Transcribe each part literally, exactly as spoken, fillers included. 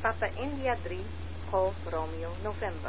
Papa India drie, Golf Romeo November.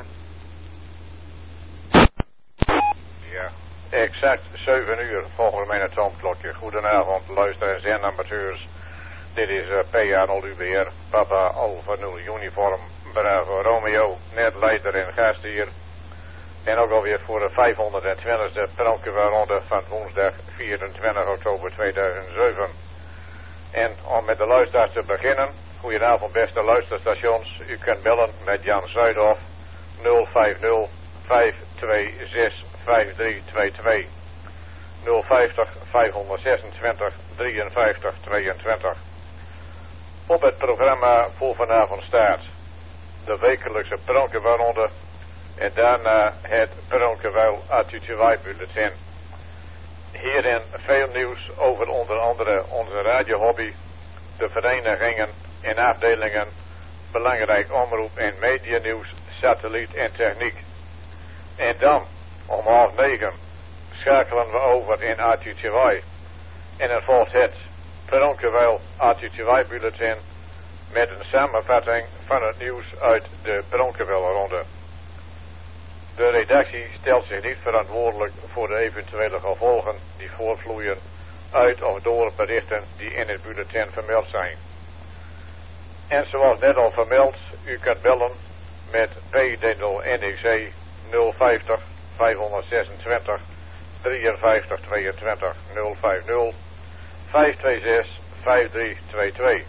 Ja, exact zeven uur volgens mijn atoomklokje. Goedenavond, luisteraars en amateurs. Dit is uh, P A nul U B R, Papa Alpha nul Uniform, Bravo Romeo, net leider en gast hier. En ook alweer voor de vijfhonderdtwintigste Pronkewaalronde van woensdag vierentwintig oktober tweeduizend zeven. En om met de luisteraars te beginnen, goedenavond beste luisterstations. U kunt bellen met Jan Zuidhof nul vijf nul, vijf twee zes, vijf drie twee twee. nul vijftig, vijfhonderdzesentwintig, drieënvijftig, tweeëntwintig. Op het programma voor vanavond staat de wekelijkse Pronkewaalronde en daarna het Pronkewaal attitude-bulletin. Hierin veel nieuws over onder andere onze radiohobby, de verenigingen en afdelingen, belangrijk omroep en medianieuws, satelliet en techniek. En dan, om half negen, schakelen we over in attitude en er volgt het Pronkewaal attitude-bulletin met een samenvatting van het nieuws uit de Pronkewaalronde. De redactie stelt zich niet verantwoordelijk voor de eventuele gevolgen die voortvloeien uit of door berichten die in het bulletin vermeld zijn. En zoals net al vermeld, u kunt bellen met P D nul N E C nul vijftig, vijfhonderdzesentwintig, drieënvijftig, tweeëntwintig, nul vijf nul, vijf twee zes, vijf drie twee twee.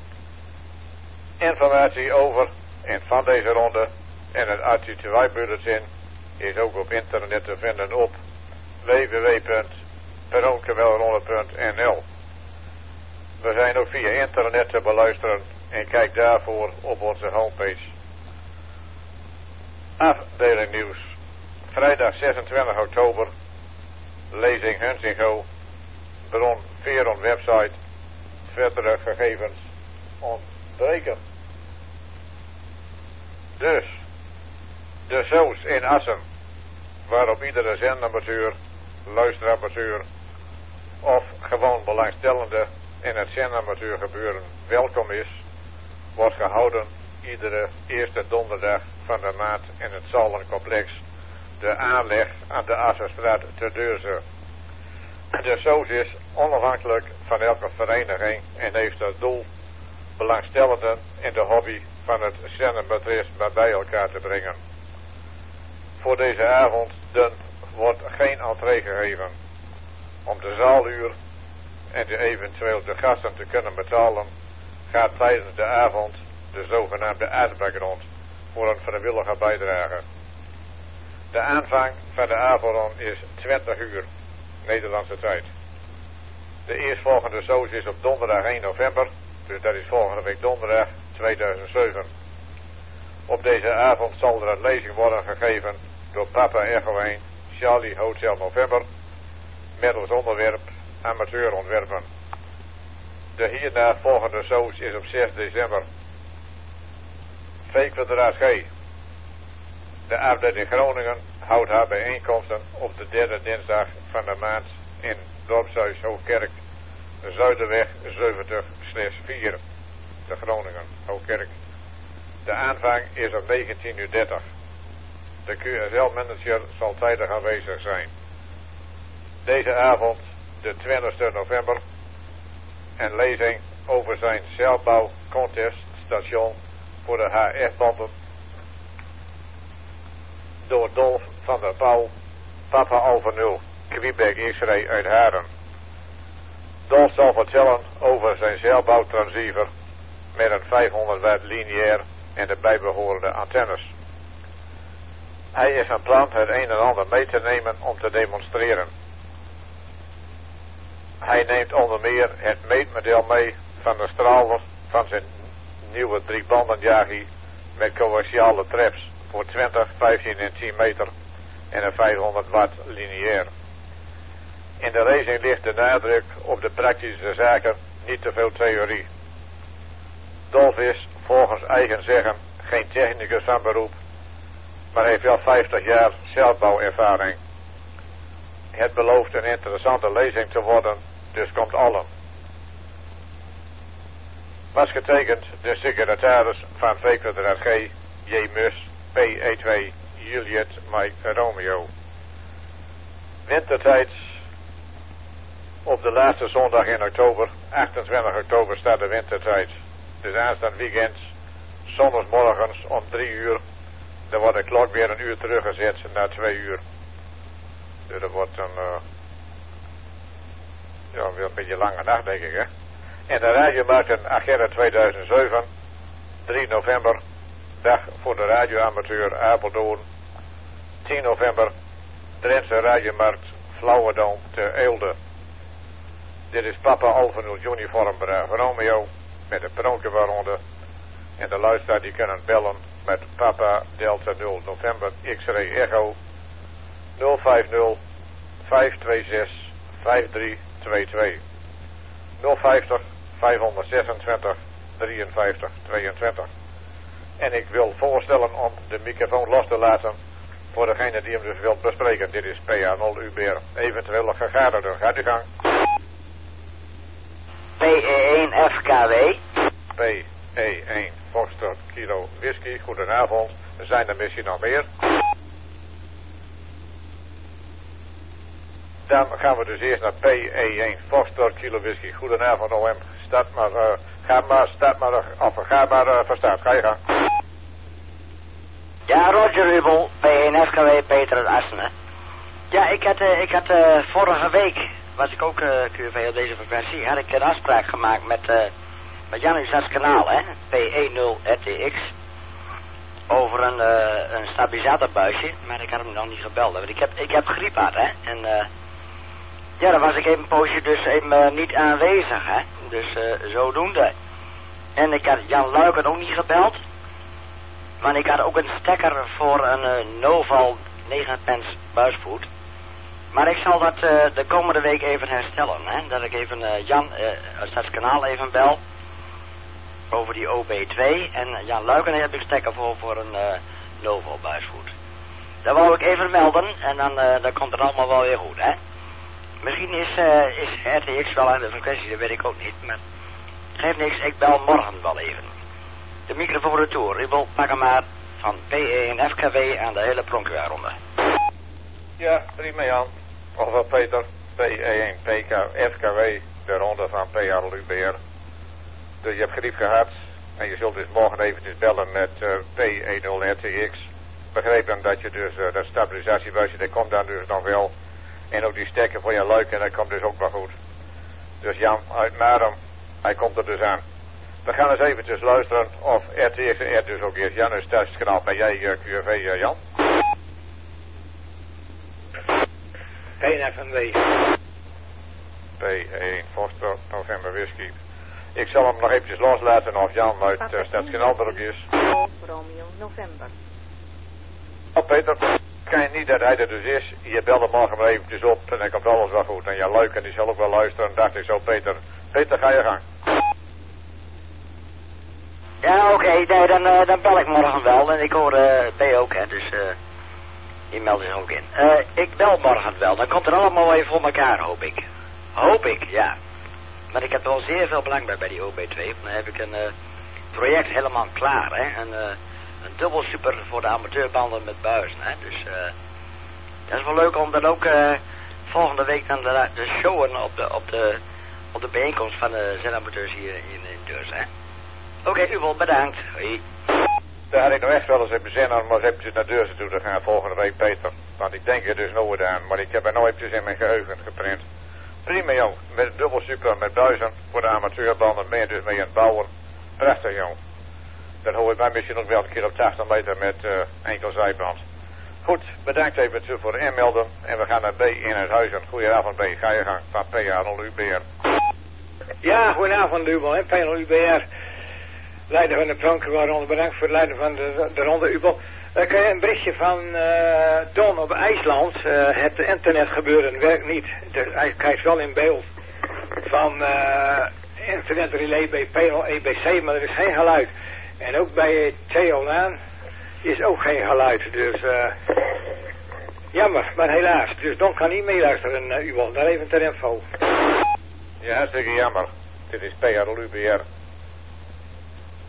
Informatie over en van deze ronde en het attitude-bulletin is ook op internet te vinden op w w w punt pronkewaalronde punt n l. We zijn ook via internet te beluisteren en kijk daarvoor op onze homepage. Afdeling nieuws. Vrijdag zesentwintig oktober. Lezing Hunsingo. Bron Veron website. Verdere gegevens ontbreken. Dus, de shows in Assen, waarop iedere zendamateur, luisteramateur of gewoon belangstellende in het zendamateur gebeuren welkom is, wordt gehouden iedere eerste donderdag van de maand in het Zallencomplex, de aanleg aan de Assenstraat te Deurzen. De shows is onafhankelijk van elke vereniging en heeft als doel belangstellenden in de hobby van het zendenbedrijf bij elkaar te brengen. Voor deze avond wordt geen entree gegeven. Om de zaaluur en de eventueel de gasten te kunnen betalen, gaat tijdens de avond de zogenaamde asbak rond voor een vrijwillige bijdrage. De aanvang van de avond is twintig uur Nederlandse tijd. De eerstvolgende show is op donderdag één november, dus dat is volgende week donderdag tweeduizend zeven. Op deze avond zal er een lezing worden gegeven door Papa Echo één, Charlie Hotel November, met als onderwerp amateurontwerpen. De hierna volgende show is op zes december. V kwadraat G. De afdeling Groningen houdt haar bijeenkomsten op de derde dinsdag van de maand in Dorpshuis Hoogkerk, Zuiderweg zeventig vier, de Groningen Hoogkerk. De aanvang is om negentien uur dertig. De Q S L-manager zal tijdig aanwezig zijn. Deze avond, de twintigste november, een lezing over zijn zeilbouw conteststation voor de H F-banden door Dolf van der Pauw, Papa Alpha nul, Quebec X-ray uit Haren. Dolf zal vertellen over zijn zeilbouwtransceiver met een vijfhonderd watt lineair en de bijbehorende antennes. Hij is van plan het een en ander mee te nemen om te demonstreren. Hij neemt onder meer het meetmodel mee van de straalder van zijn nieuwe driebandenjagie met coaxiale traps voor twintig, vijftien en tien meter en een vijfhonderd watt lineair. In de lezing ligt de nadruk op de praktische zaken, niet te veel theorie. Dolf is volgens eigen zeggen geen technicus van beroep, maar heeft wel vijftig jaar zeilbouwervaring. Het belooft een interessante lezing te worden, dus komt allen. Was getekend de secretaris van V K R G, J. Mus, P E twee, Juliet, Mike, Romeo. Wintertijd op de laatste zondag in oktober, achtentwintig oktober staat de wintertijd. Dus aanstaand weekend, zondagsmorgens om drie uur, dan wordt de klok weer een uur teruggezet naar twee uur. Dus dat wordt een, uh, ja, weer een beetje lange nacht denk ik hè. En de radiomarkt agenda tweeduizend zeven, drie november, dag voor de radioamateur Apeldoorn. tien november, Drentse radiomarkt Flauwedam te Eelde. Dit is Papa Alfa nul uniform Bravo Romeo met de pronkenwaaronder. En de luisteraar die kunnen bellen met Papa Delta nul November X-ray Echo nul vijf nul, vijf twee zes, vijf drie twee twee. nul vijftig, vijfhonderdzesentwintig, drieënvijftig, tweeëntwintig. En ik wil voorstellen om de microfoon los te laten voor degene die hem dus wilt bespreken. Dit is P A nul U B R, eventueel gegadigden. Gaat u gang. P E één F K W. P E één Foxtrot Kilo Whisky, goedenavond. Er zijn er misschien nog meer. Dan gaan we dus eerst naar P E één Foxtrot Kilo Whisky. Goedenavond O M. Start maar, uh, ga maar, start maar, of ga maar uh, van start. Ga je gaan. Ja, Roger Rubel, P E één F K W, Peter uit Assenen. Ja, ik had, uh, ik had uh, vorige week, was ik ook uh, Q V op deze frequentie, had ik een afspraak gemaakt met, uh, met Jan Uzas kanaal, hè, P E nul R T X, over een, uh, een stabilisatorbuisje, maar ik had hem nog niet gebeld, want ik heb, ik heb griep gehad, hè, en uh, ja, dan was ik even een poosje dus even uh, niet aanwezig, hè, dus uh, zodoende. En ik had Jan Luiken ook niet gebeld, maar ik had ook een stekker voor een uh, Noval negen pence buisvoet. Maar ik zal dat uh, de komende week even herstellen, hè, dat ik even uh, Jan uh, uit het kanaal even bel over die O B twee en Jan Luiken heb ik stekker voor voor een uh, Noval buisvoet. Dat wou ik even melden en dan, uh, dan komt het allemaal wel weer goed, hè. Misschien is, uh, is R T X wel aan de frequentie, dat weet ik ook niet, maar geeft niks, ik bel morgen wel even. De microfoon retour, ik wil pakken maar van P E één F K W aan de hele pronkwaaronder. Ja, prima Jan. Of uh, Peter, P E één P K F K W, de ronde van P A L U B R. Dus je hebt griep gehad en je zult dus morgen eventjes bellen met uh, P E nul R T X. Begrepen dat je dus uh, dat stabilisatiebuisje, dat komt dan dus nog wel. En ook die stekker voor je luik en dat komt dus ook wel goed. Dus Jan uit Marum, hij komt er dus aan. We gaan eens eventjes luisteren of R T X en R dus ook is. Jan is thuis kanaal. Ben jij uh, Q V uh, Jan? P één F M W. P één Foster November Whisky. Ik zal hem nog eventjes loslaten of Jan uit uh, Stadskanaal er ook is. Golf Romeo November. Oh Peter, kan je niet dat hij er dus is. Je belt hem morgen maar eventjes op en dan komt alles wel goed. En Jan Luiken die zal ook wel luisteren. Dacht ik zo Peter. Peter, ga je gang. Ja, oké, okay, nee, dan, uh, dan bel ik morgen wel. En ik hoor uh, B ook, hè, dus uh, die meldt zich ook in. Uh, ik bel morgen wel, dan komt er allemaal wel even voor elkaar, hoop ik. Hoop ik, ja. Maar ik heb wel zeer veel belang bij bij die O B twee. Dan heb ik een uh, project helemaal klaar, hè. Een, uh, een dubbel super voor de amateurbanden met buizen, hè. Dus uh, dat is wel leuk om dan ook uh, volgende week dan de, de showen op de, op, de, op de bijeenkomst van de zendamateurs hier in, in Deurs, hè. Oké, okay, u wel bedankt. Hoi. Daar had ik nog echt wel eens even zin om maar eventjes naar Deurzen toe te gaan volgende week, Peter. Want ik denk er dus nooit aan, maar ik heb er nooit eventjes in mijn geheugen geprint. Prima, jong. Met een dubbel super met buizen voor de amateurbanden ben je dus mee aan het bouwen. Prachtig, jong. Dan hoor ik mij misschien nog wel een keer op tachtig meter met uh, enkel zijband. Goed, bedankt even voor het inmelden. En we gaan naar B in het huis. Goedenavond, B. Ga je gang van P A nul U B R. Ja, goedenavond, Ubel, hè. P A nul U B R. Leider van de pronkenwaaronder, bedankt voor het leiden van de, de ronde Ubel. Dan krijg je een berichtje van uh, Don op IJsland. Uh, het internetgebeuren werkt niet. Dus hij krijgt wel in beeld van uh, internetrelay bij P L E B C, maar er is geen geluid. En ook bij Theolaan is ook geen geluid. Dus uh, jammer, maar helaas. Dus Don kan niet meeluisteren, uh, Ubel. Daar even ter info. Ja, hartstikke jammer. Dit is P A nul U B R.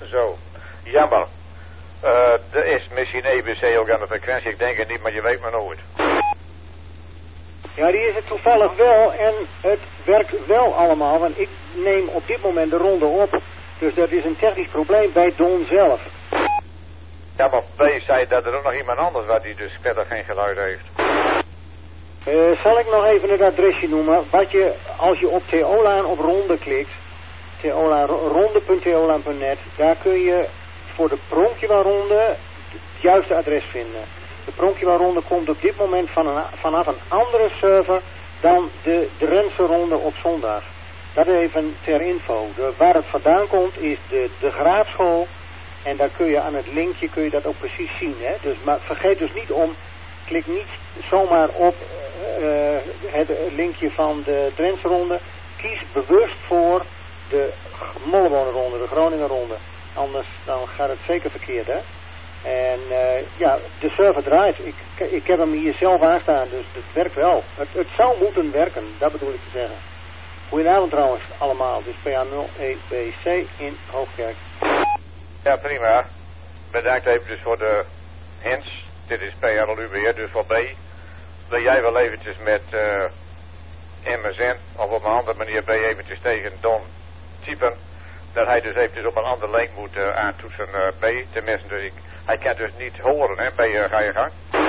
Zo, jammer. Uh, er is misschien E B C ook aan de frequentie, ik denk het niet, maar je weet maar nooit. Ja, die is het toevallig wel en het werkt wel allemaal, want ik neem op dit moment de ronde op. Dus dat is een technisch probleem bij Don zelf. Ja, maar B zei dat er ook nog iemand anders was die dus verder geen geluid heeft. Uh, zal ik nog even het adresje noemen? Wat je, als je op Theolaan op ronde klikt, Theolaan, ronde punt theolaan punt net, daar kun je voor de Pronkjewa-ronde het juiste adres vinden. De Pronkjewa-ronde komt op dit moment van een, vanaf een andere server dan de Drentse ronde op zondag. Dat even ter info. De, waar het vandaan komt is de, de Graafschool. En daar kun je aan het linkje kun je dat ook precies zien. Hè? Dus, maar vergeet dus niet om, klik niet zomaar op uh, het linkje van de Drentse ronde. Kies bewust voor de Mollebonen-ronde, de Groningen-ronde. Anders dan gaat het zeker verkeerd, hè. En uh, ja, de server draait. Ik, ik heb hem hier zelf aanstaan, dus het werkt wel. Het, het zou moeten werken, dat bedoel ik te zeggen. Goedenavond trouwens allemaal, dus P A nul E B C in Hoogkerk. Ja, prima. Bedankt even dus voor de hints. Dit is P R L U B R, dus voor B. Wil jij wel eventjes met uh, M S N of op een andere manier B eventjes tegen Don typen. Dat hij dus eventjes op een andere link moet uh, aantoetsen uh, B. Tenminste, dus ik, hij kan dus niet horen, hè. B, uh, ga je gang.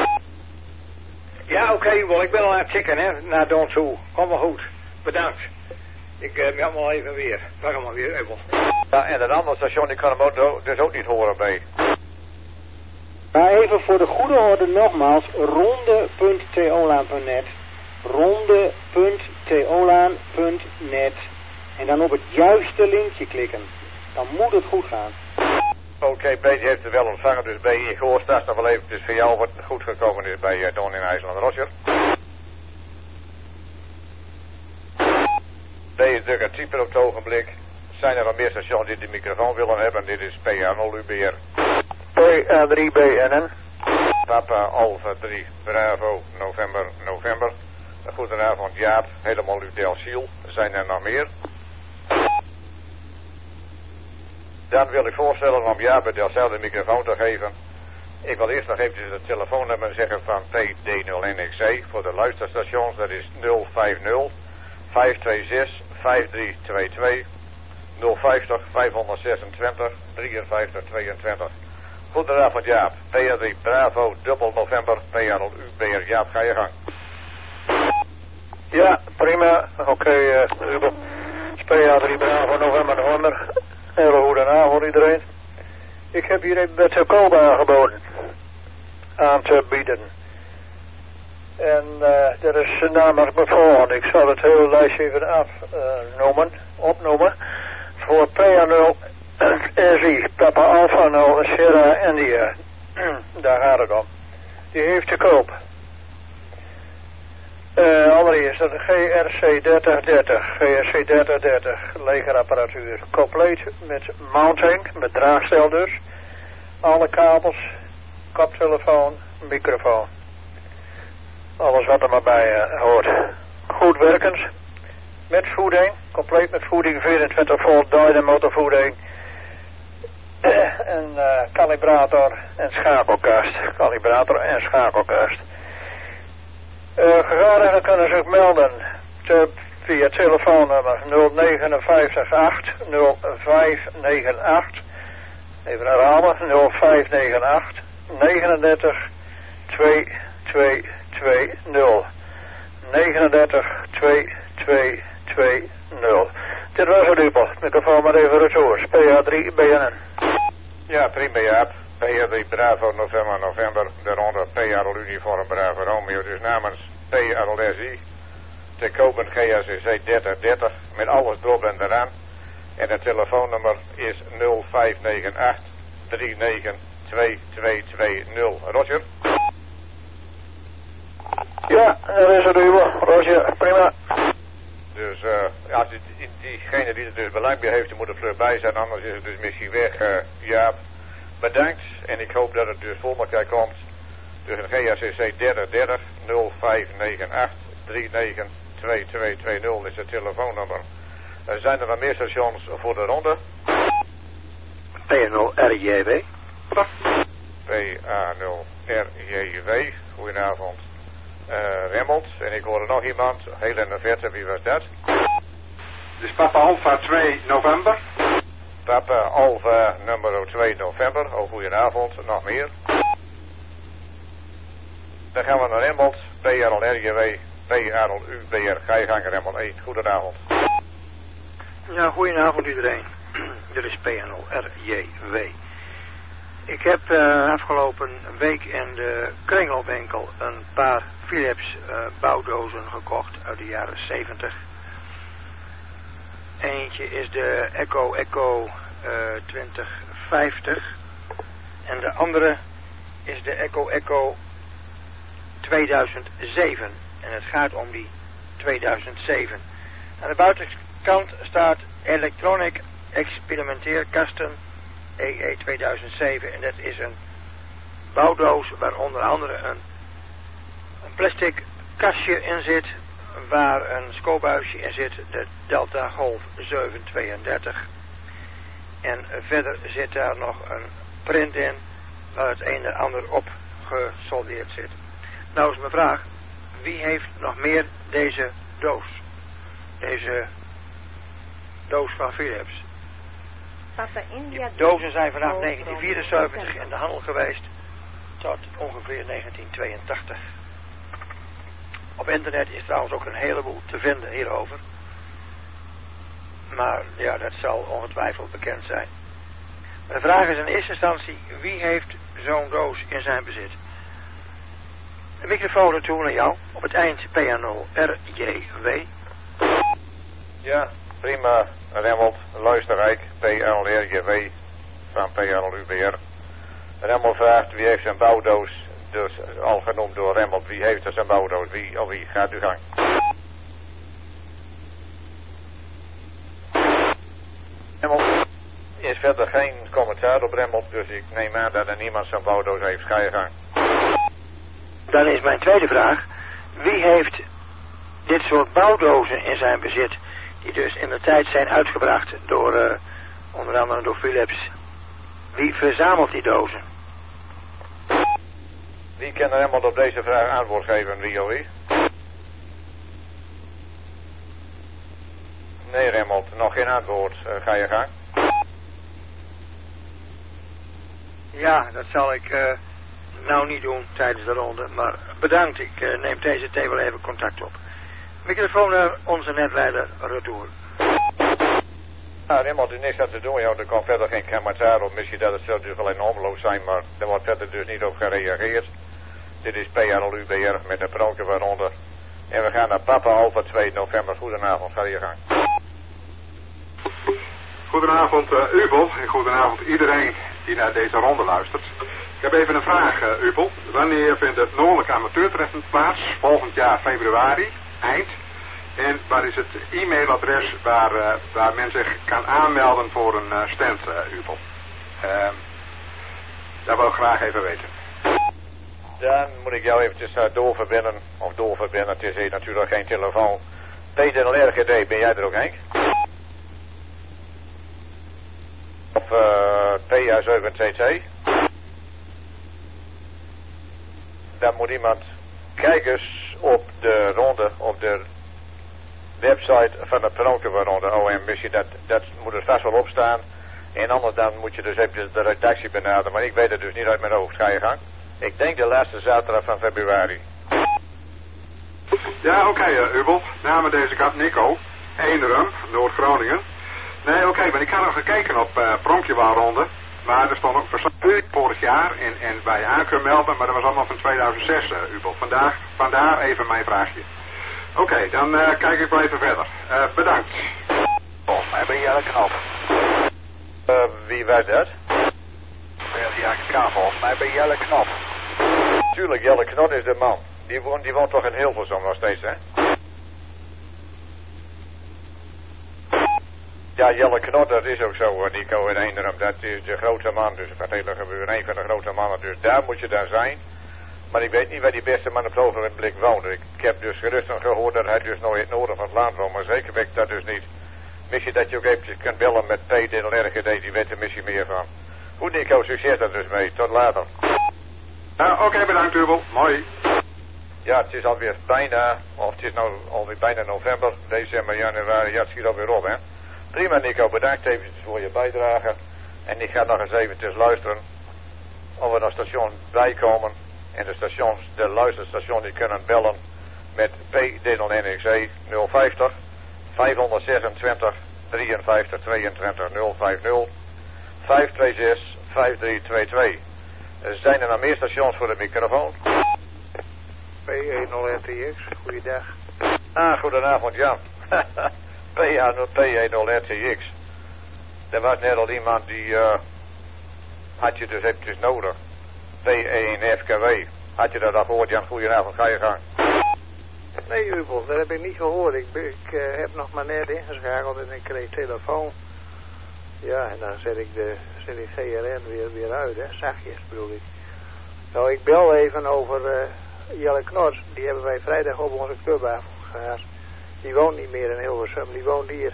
Ja, oké, okay, wel, ik ben al aan het checken, hè, naar Don toe. Kom maar goed. Bedankt. Ik uh, ga maar even weer. Wacht maar weer, even. Ja, en dat andere station, ik kan hem ook, dus ook niet horen, B. Maar even voor de goede orde nogmaals, ronde punt theolaan punt net, ronde punt theolaan punt net. En dan op het juiste linkje klikken. Dan moet het goed gaan. Oké, okay, B heeft het wel ontvangen, dus B, ik hoor straks nog wel even dus voor jou wat goed gekomen is bij uh, Don in IJsland. Roger. B is druk aan typen op het ogenblik. Zijn er nog meer stations die de microfoon willen hebben? Dit is P A nul U B R. P A drie B N N. Papa Alpha drie Bravo November November. Goedenavond Jaap, helemaal uw Delciel. Zijn er nog meer? Dan wil ik voorstellen om Jaap het Delciel de microfoon te geven. Ik wil eerst nog eventjes het telefoonnummer zeggen van P D nul N X C voor de luisterstations. Dat is nul vijf nul vijf twee zes vijf drie twee twee nul vijftig vijfhonderdzesentwintig drieënvijftig tweeëntwintig. Goedenavond Jaap, P R drie Bravo dubbel November P R L U B R. Jaap, ga je gang. Ja, prima. Oké, okay, uh, Ruben. P A drie Bravo November November. Hele goedenavond iedereen. Ik heb hier even met koop aangeboden aan te bieden. En uh, dat is namelijk mijn volgende. Ik zal het hele lijstje even afnoemen, uh, opnoemen. Voor P A nul S I, Papa Alpha nul Sierra India. Daar gaat het om. Die heeft te koop. Uh, allereerst een G R C dertig dertig, G R C dertig dertig, legerapparatuur, compleet met mounting, met draagstel dus, alle kabels, koptelefoon, microfoon, alles wat er maar bij uh, hoort. Goed werkend, met voeding, compleet met voeding, vierentwintig volt dynamo voeding, en uh, kalibrator en schakelkast, kalibrator en schakelkast. Uh, Gegadigden kunnen zich melden te, via telefoonnummer nul negen vijf acht nul vijf negen acht. Even herhalen, nul vijf negen acht negenendertig twee twee twee nul. negenendertig twee twee twee nul. Dit was het Upel. Microfoon maar even retour. P A drie B N N. Ja, prima Jaap. P R drie Bravo November November, daaronder P R L Uniform Bravo Romeo, dus namens P R L S I, te kopen G R C C dertig dertig, met alles erop en eraan. En het telefoonnummer is nul vijf negen acht drie negen twee twee twee nul. Roger? Ja, dat is het Uber. Roger, prima. Dus uh, als die, diegene die er dus belang bij heeft, die moet er vlug bij zijn, anders is het dus misschien weg. Uh, Jaap, bedankt en ik hoop dat het dus voor elkaar komt. Dus een G R C C dertig dertig nul vijf negen acht drie negen twee twee twee nul is het telefoonnummer. Uh, zijn er nog meer stations voor de ronde? P A nul R J W. P A nul R J W, goedenavond. Uh, Remmelt, en ik hoorde nog iemand, heel in de verte, wie was dat? Dus Papa Alpha twee november. Papa Alpha nummer twee november, oh goedenavond, nog meer. Dan gaan we naar Remmelt, P R L R J W, P R L U B R, ga je gang Remmelt één, goedenavond. Ja, goedenavond iedereen. Dit is P N L R J W. Ik heb uh, afgelopen week in de kringelwinkel een paar Philips uh, bouwdozen gekocht uit de jaren zeventig. Eentje is de Echo Echo uh, twintig vijftig en de andere is de Echo Echo tweeduizend zeven. En het gaat om die tweeduizend zeven. Aan de buitenkant staat Electronic Experimenteerkasten E E tweeduizend zeven. En dat is een bouwdoos waar onder andere een, een plastic kastje in zit, waar een schoolbuisje in zit, de Delta Golf zevenhonderdtweeëndertig. En verder zit daar nog een print in, waar het een en ander op gesoldeerd zit. Nou is mijn vraag, wie heeft nog meer deze doos? Deze doos van Philips. Papa India. Die dozen zijn vanaf negentien vierenzeventig in de handel geweest tot ongeveer negentien tweeëntachtig. Op internet is trouwens ook een heleboel te vinden hierover. Maar ja, dat zal ongetwijfeld bekend zijn. Maar de vraag is in eerste instantie, wie heeft zo'n doos in zijn bezit? De microfoon naartoe naar jou, op het eind P A nul R J W. Ja, prima, Remmelt, luisterrijk, P L R J W van P L U B R. Remmelt vraagt wie heeft zijn bouwdoos, dus al genoemd door Remmelt, wie heeft er zijn bouwdoos, wie of wie, gaat uw gang. Remmelt is verder geen commentaar op Remmelt, dus ik neem aan dat er niemand zijn bouwdoos heeft, ga je gang. Dan is mijn tweede vraag, wie heeft dit soort bouwdozen in zijn bezit, die dus in de tijd zijn uitgebracht door, uh, onder andere door Philips. Wie verzamelt die dozen? Wie kan er helemaal op deze vraag antwoord geven, wie of wie? Nee, Remmelt, nog geen antwoord. Uh, ga je gang. Ja, dat zal ik uh, nou niet doen tijdens de ronde, maar bedankt. Ik uh, neem deze thee wel even contact op. Microfoon naar onze netleider Retour. Nou, Remmelt, er is niks aan te doen, joh. Er komt verder geen commentaar op. Misschien dat het zelfs dus alleen omloop zijn, maar er wordt verder dus niet op gereageerd. Dit is P L U B R met een pronkje waaronder. En we gaan naar Papa Alpha twee november. Goedenavond, ga je gang. Goedenavond uh, Ubel en goedenavond iedereen die naar deze ronde luistert. Ik heb even een vraag, uh, Ubel. Wanneer vindt het Noordelijk Amateurtreffen plaats? Volgend jaar februari, eind. En waar is het e-mailadres waar, uh, waar men zich kan aanmelden voor een uh, stand, uh, Ubel? Uh, dat wil ik graag even weten. Dan moet ik jou eventjes uh, doorverbinden. Of doorverbinden, het is hier natuurlijk geen telefoon. Peter L R G D, ben jij er ook, Henk? Of uh, P A zeven T T. Dan moet iemand kijkers op de ronde, op de website van de Pronkenwaarronde O M. Misschien dat, dat moet er vast wel op staan. En anders dan moet je dus even de redactie benaderen. Maar ik weet het dus niet uit mijn hoofd. Ga je gang. Ik denk de laatste zaterdag van februari. Ja, oké, okay, uh, Ubel. Namen deze kant Nico. Eenrum, Noord-Groningen. Nee, oké, okay, maar ik had nog gekeken op uh, Pronkjewaarronde. Maar er stond ook verslag vorig jaar en, en waar je aan kunt melden. Maar dat was allemaal van tweeduizend zes, uh, Ubel. Vandaag, vandaar even mijn vraagje. Oké, okay, dan uh, kijk ik wel even verder. Uh, bedankt. Volgens mij ben Jelle Knop. Uh, wie was dat? Ja, K, volgens mij ben Jelle Knop. Tuurlijk, Jelle Knop is de man. Die woont, die woont toch in Hilversum nog steeds, hè? Ja, Jelle Knop, dat is ook zo, Nico in Eenderum. Dat is de grote man, dus het hele gebeuren, een van de grote mannen. Dus daar moet je dan zijn. Maar ik weet niet waar die beste man op het ogenblik woont. Ik, ik heb dus geruchten gehoord dat hij dus nog in het noorden van het land woont, maar zeker weet ik dat dus niet. Misschien dat je ook eventjes kunt bellen met P D L R G D, die weet er misschien meer van. Goed Nico, succes er dus mee. Tot later. Nou, oké, okay, bedankt Ubel. Mooi. Ja, het is alweer bijna, of het is nou alweer bijna november, december, januari, ja, het schiet alweer op, hè. Prima Nico, bedankt even voor je bijdrage. En ik ga nog eens eventjes luisteren of we naar station bijkomen. En de stations, de luisterstation, die kunnen bellen met P D L N X E nul vijftig vijfhonderdzesentwintig drieënvijftig tweeëntwintig nul vijftig vijf twee zes vijf drie twee twee. Zijn er nog meer stations voor de microfoon? P één nul R T X, goeiedag. Ah, goedenavond Jan. P één nul R T X. Er was net al iemand die uh, had je dus eventjes nodig. P één F K W. Had je dat al gehoord Jan? Goedenavond, ga je gang. Nee Ubel, dat heb ik niet gehoord. Ik, ik uh, heb nog maar net ingeschakeld en ik kreeg telefoon. Ja, en dan zet ik de zet ik G R N weer, weer uit, hè. Zachtjes bedoel ik. Nou, ik bel even over uh, Jelle Knots. Die hebben wij vrijdag op onze club gehad. Die woont niet meer in Hilversum, die woont hier.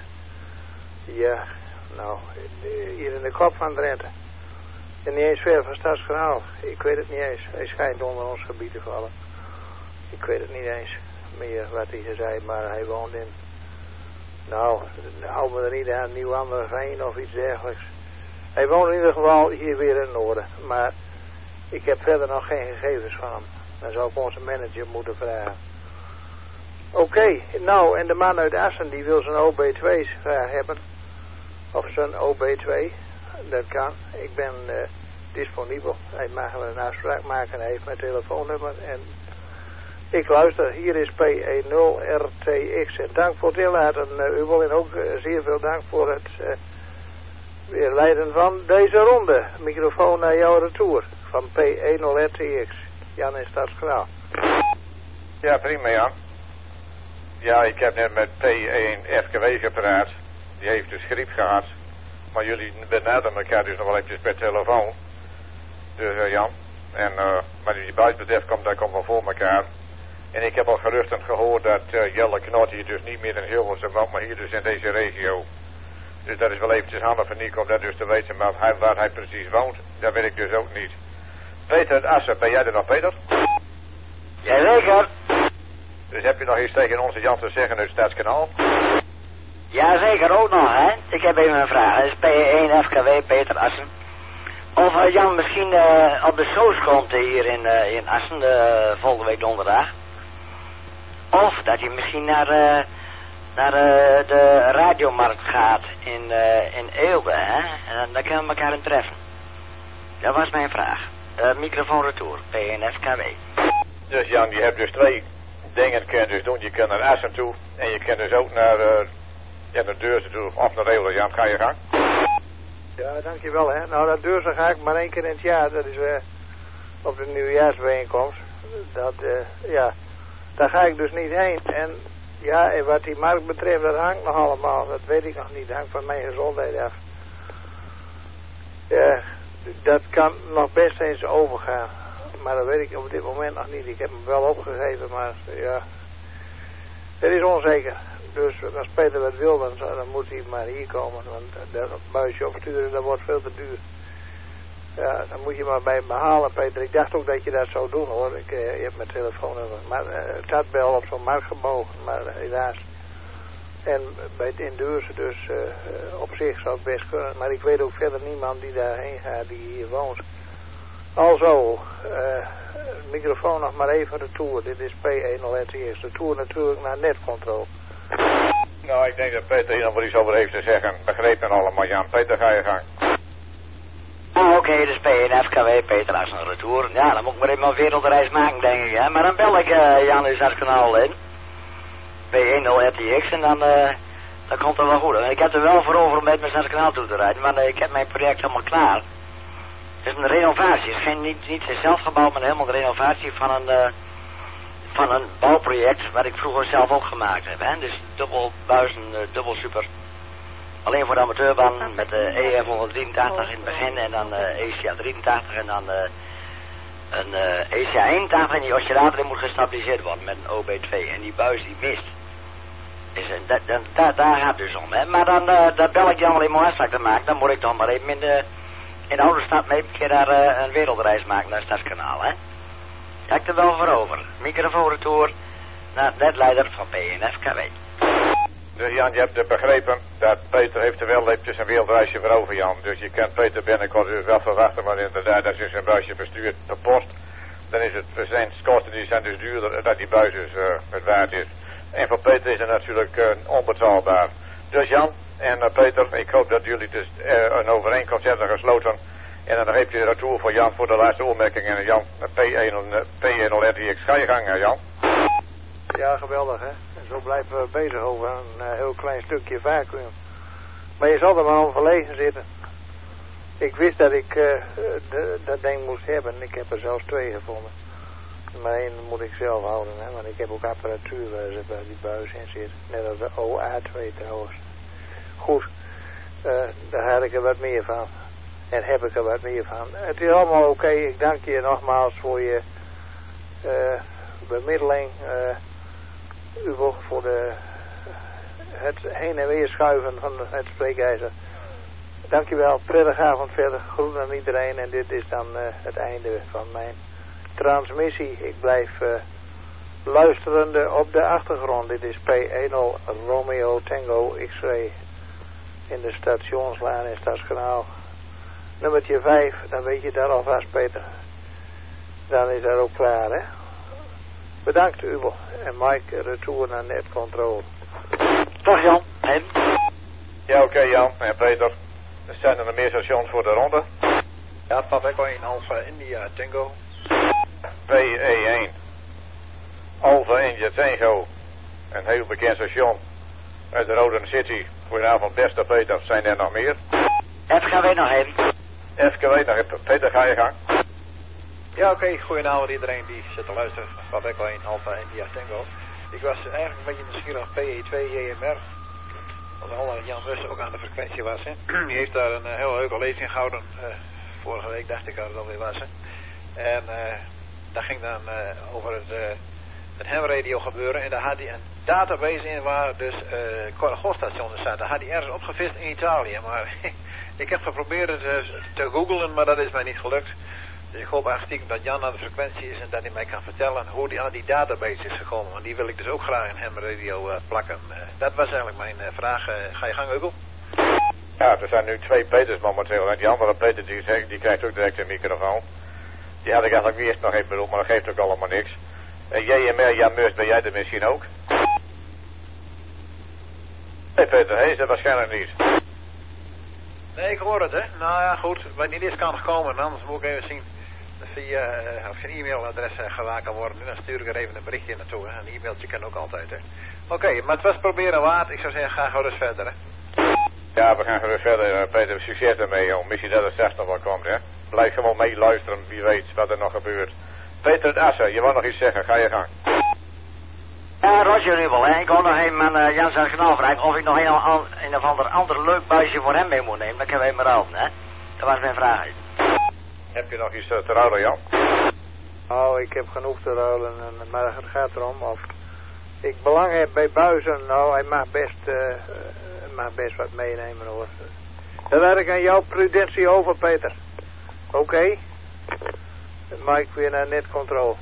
Ja, nou, hier in de kop van Drenthe. En niet eens ver van Stadskanaal. Ik weet het niet eens. Hij schijnt onder ons gebied te vallen. Ik weet het niet eens meer wat hij zei, maar hij woont in... Nou, hou me er niet aan, Nieuw-Anderveen of iets dergelijks. Hij woont in ieder geval hier weer in het noorden. Maar ik heb verder nog geen gegevens van hem. Dan zou ik onze manager moeten vragen. Oké, okay, nou, en de man uit Assen die wil zijn O B twee graag hebben. Of zijn O B twee. Dat kan. Ik ben uh, disponibel. Hij mag een afspraak maken. Hij heeft mijn telefoonnummer. En ik luister. Hier is P één nul R T X. En dank voor het inlaten, uh, Ubel. En ook uh, zeer veel dank voor het uh, weer leiden van deze ronde. Microfoon naar jouw retour. Van P één nul R T X. Jan in Stadskanaal. Ja, prima Jan. Ja, ik heb net met P één F K W gepraat. Die heeft dus griep gehad. Maar jullie benaderen elkaar dus nog wel eventjes per telefoon. Dus uh, Jan. En uh, wat die buis betreft komt dat komt wel voor elkaar. En ik heb al geruchten gehoord dat uh, Jelle Knot hier dus niet meer in Hilversum woont, maar hier dus in deze regio. Dus dat is wel eventjes handig voor Nico om dat dus te weten. Maar hij, waar hij precies woont, dat weet ik dus ook niet. Peter uit Assen, ben jij er nog Peter? Jazeker. Dus heb je nog iets tegen onze Jan te zeggen uit Stadskanaal? Jazeker, ook nog, hè. Ik heb even een vraag. Dat is P één F K W, Peter Assen. Of uh, Jan misschien uh, op de shows komt hier in, uh, in Assen, uh, volgende week donderdag. Of dat hij misschien naar, uh, naar uh, de radiomarkt gaat in, uh, in Eelde, hè. En dan, dan kunnen we elkaar in treffen. Dat was mijn vraag. Uh, microfoon retour, P één F K W. Dus Jan, je hebt dus twee dingen kun je dus doen. Je kunt naar Assen toe en je kunt dus ook naar, uh, ja, naar Deurzen toe of naar Eelde. Jan, ga je gang. Ja, dankjewel hè. Nou, dat Deurzen ga ik maar één keer in het jaar. Dat is uh, op de nieuwjaarsbijeenkomst. Dat, uh, ja, daar ga ik dus niet heen. En ja, en wat die markt betreft, dat hangt nog allemaal. Dat weet ik nog niet. Dat hangt van mijn gezondheid af. Ja, dat kan nog best eens overgaan. Maar dat weet ik op dit moment nog niet. Ik heb hem wel opgegeven, maar ja, het is onzeker. Dus als Peter wat wil, dan, dan moet hij maar hier komen. Want dat buisje opsturen, dat wordt veel te duur. Ja, dan moet je maar bij me halen, Peter. Ik dacht ook dat je dat zou doen, hoor. Ik, uh, je hebt mijn telefoonnummer. Maar uh, het had wel op zo'n markt gebogen, maar uh, helaas. En bij het in Deurzen, dus uh, uh, op zich zou het best kunnen. Maar ik weet ook verder niemand die daarheen gaat, die hier woont. Alzo, uh, microfoon nog maar even retour. Dit is P één nul R T X. De tour natuurlijk naar netcontrole. Nou, ik denk dat Peter hier nog wel iets over heeft te zeggen. Begrepen allemaal, Jan. Peter, ga je gang. Ah, oké, okay, dus P één F K W, Peter als een retour. Ja, dan moet ik maar even een wereldreis maken, denk ik, hè. Maar dan bel ik uh, Jan in Stadskanaal in. P één nul R T X en dan, uh, dan komt het wel goed. En ik heb er wel voor over om met mijn Stadskanaal toe te rijden, maar uh, ik heb mijn project helemaal klaar. Het is een renovatie. Het is geen, niet, niet zelf gebouwd, maar helemaal een renovatie van een, uh, van een bouwproject wat ik vroeger zelf ook gemaakt heb. Hè? Dus dubbel buizen, uh, dubbel super. Alleen voor de amatuurbaan met de E F honderddrieëntachtig in het begin en dan uh, E C A drieëntachtig en dan uh, een uh, E C A eenentachtig en die oscillator moet gestabiliseerd worden met een O B twee. En die buis die mist. Is, dat, dat, dat, daar gaat het dus om, hè. Maar dan, uh, dan bel ik Jan alleen maar afspraak te maken. Dan moet ik dan maar even in de, in de oude stad mee een keer daar uh, een wereldreis maken naar het Stadskanaal, hè. Daar heb ik er wel voor over. Microfoonretour naar netleider van P N F K W. Dus Jan, je hebt begrepen dat Peter heeft er wel eventjes een wereldreisje voor over, Jan. Dus je kunt Peter binnenkort dus wel verwachten, maar inderdaad, als je zijn buisje bestuurt per post, dan is het, zijn kosten die zijn dus duurder dat die buis dus uh, het waard is. En voor Peter is het natuurlijk uh, onbetaalbaar. Dus Jan en uh, Peter, ik hoop dat jullie dus uh, een overeenkomst hebben gesloten. En dan geef je de retour voor Jan voor de laatste opmerking. En Jan, P één nul R T X, ga je gang, Jan. Ja, geweldig, hè. En zo blijven we bezig over een uh, heel klein stukje vacuüm. Maar je zal er maar om verlegen zitten. Ik wist dat ik uh, de, dat ding moest hebben. Ik heb er zelfs twee gevonden. Maar één moet ik zelf houden, hè. Want ik heb ook apparatuur waar ze bij die buis in zit. Net als de O A twee trouwens. Goed, uh, daar had ik er wat meer van. En heb ik er wat meer van. Het is allemaal oké. Okay. Ik dank je nogmaals voor je uh, bemiddeling. Uh, Uwe, voor de, het heen en weer schuiven van het spreekijzer. Dankjewel. Prettige avond verder. Groeten aan iedereen. En dit is dan uh, het einde van mijn transmissie. Ik blijf uh, luisterende op de achtergrond. Dit is P één nul Romeo Tango X-ray in de stationslaan in Stadskanaal. Nummertje vijf, dan weet je daar alvast, Peter. Dan is dat ook klaar, hè? Bedankt, Uwe. En Mike, retour naar netcontrole. Dag Jan. En? Ja, oké okay, Jan en Peter. Er zijn er nog meer stations voor de ronde. Ja, Papa Echo één Alpha India Tango. P E één. Alpha India Tango. Een heel bekend station uit de Roden City. Goedenavond, beste Peter. Zijn er nog meer? F K W nog even. F K W nog even. Peter, ga je gang. Ja, oké. Okay. Goedenavond iedereen die zit te luisteren. Papa Echo één Alpha India Tango. Ik was eigenlijk een beetje nieuwsgierig op P E twee J M R. Want alle Jan Mus ook aan de frequentie was. Hè. Die heeft daar een uh, heel leuke lezing gehouden. Uh, vorige week dacht ik dat het alweer was. Hè. En uh, dat ging dan uh, over het, uh, het hamradio gebeuren. En daar had hij een database in waar dus uh, golfstations zaten. Daar had hij ergens opgevist in Italië. Maar ik heb geprobeerd het uh, te googlen, maar dat is mij niet gelukt. Dus ik hoop eigenlijk dat Jan aan de frequentie is en dat hij mij kan vertellen hoe hij aan die database is gekomen. Want die wil ik dus ook graag in hamradio uh, plakken. Uh, dat was eigenlijk mijn uh, vraag. Uh, ga je gang, Hugo? Ja, er zijn nu twee Peters momenteel. En die andere Peter die, die krijgt ook direct een microfoon. Die had ik eigenlijk eerst nog even bedoeld, maar dat geeft ook allemaal niks. Uh, J M R, Jan Mus, ben jij er misschien ook? Nee Peter, hij is er waarschijnlijk niet. Nee, ik hoor het, hè. Nou ja, goed. Wanneer dit kan nog komen, anders moet ik even zien via, uh, of zijn e-mailadres uh, gewaakt kan worden. Dan stuur ik er even een berichtje naartoe, hè. Een e-mailtje kan ook altijd, hè. Oké, okay, maar het was proberen waard. Ik zou zeggen, ga gewoon eens verder, hè. Ja, we gaan gewoon verder. Uh, Peter, succes ermee, joh. Misschien dat het straks nog wel komt, hè. Blijf gewoon meeluisteren, wie weet wat er nog gebeurt. Peter het Assen, je wou nog iets zeggen, ga je gang. Ja, Roger nu wel, hè. Ik wou nog even aan uh, Jan Kanaal vragen of ik nog een, een, een of ander, ander leuk buisje voor hem mee moet nemen. Dan kunnen we even ruilen, hè. Dat was mijn vraag. Heb je nog iets uh, te ruilen, Jan? Oh, ik heb genoeg te ruilen, maar het gaat erom of ik belang heb bij buizen. Nou, hij mag best, uh, mag best wat meenemen, hoor. Dan laat ik aan jouw prudentie over, Peter. Oké? Okay. Mike weer naar netcontrole.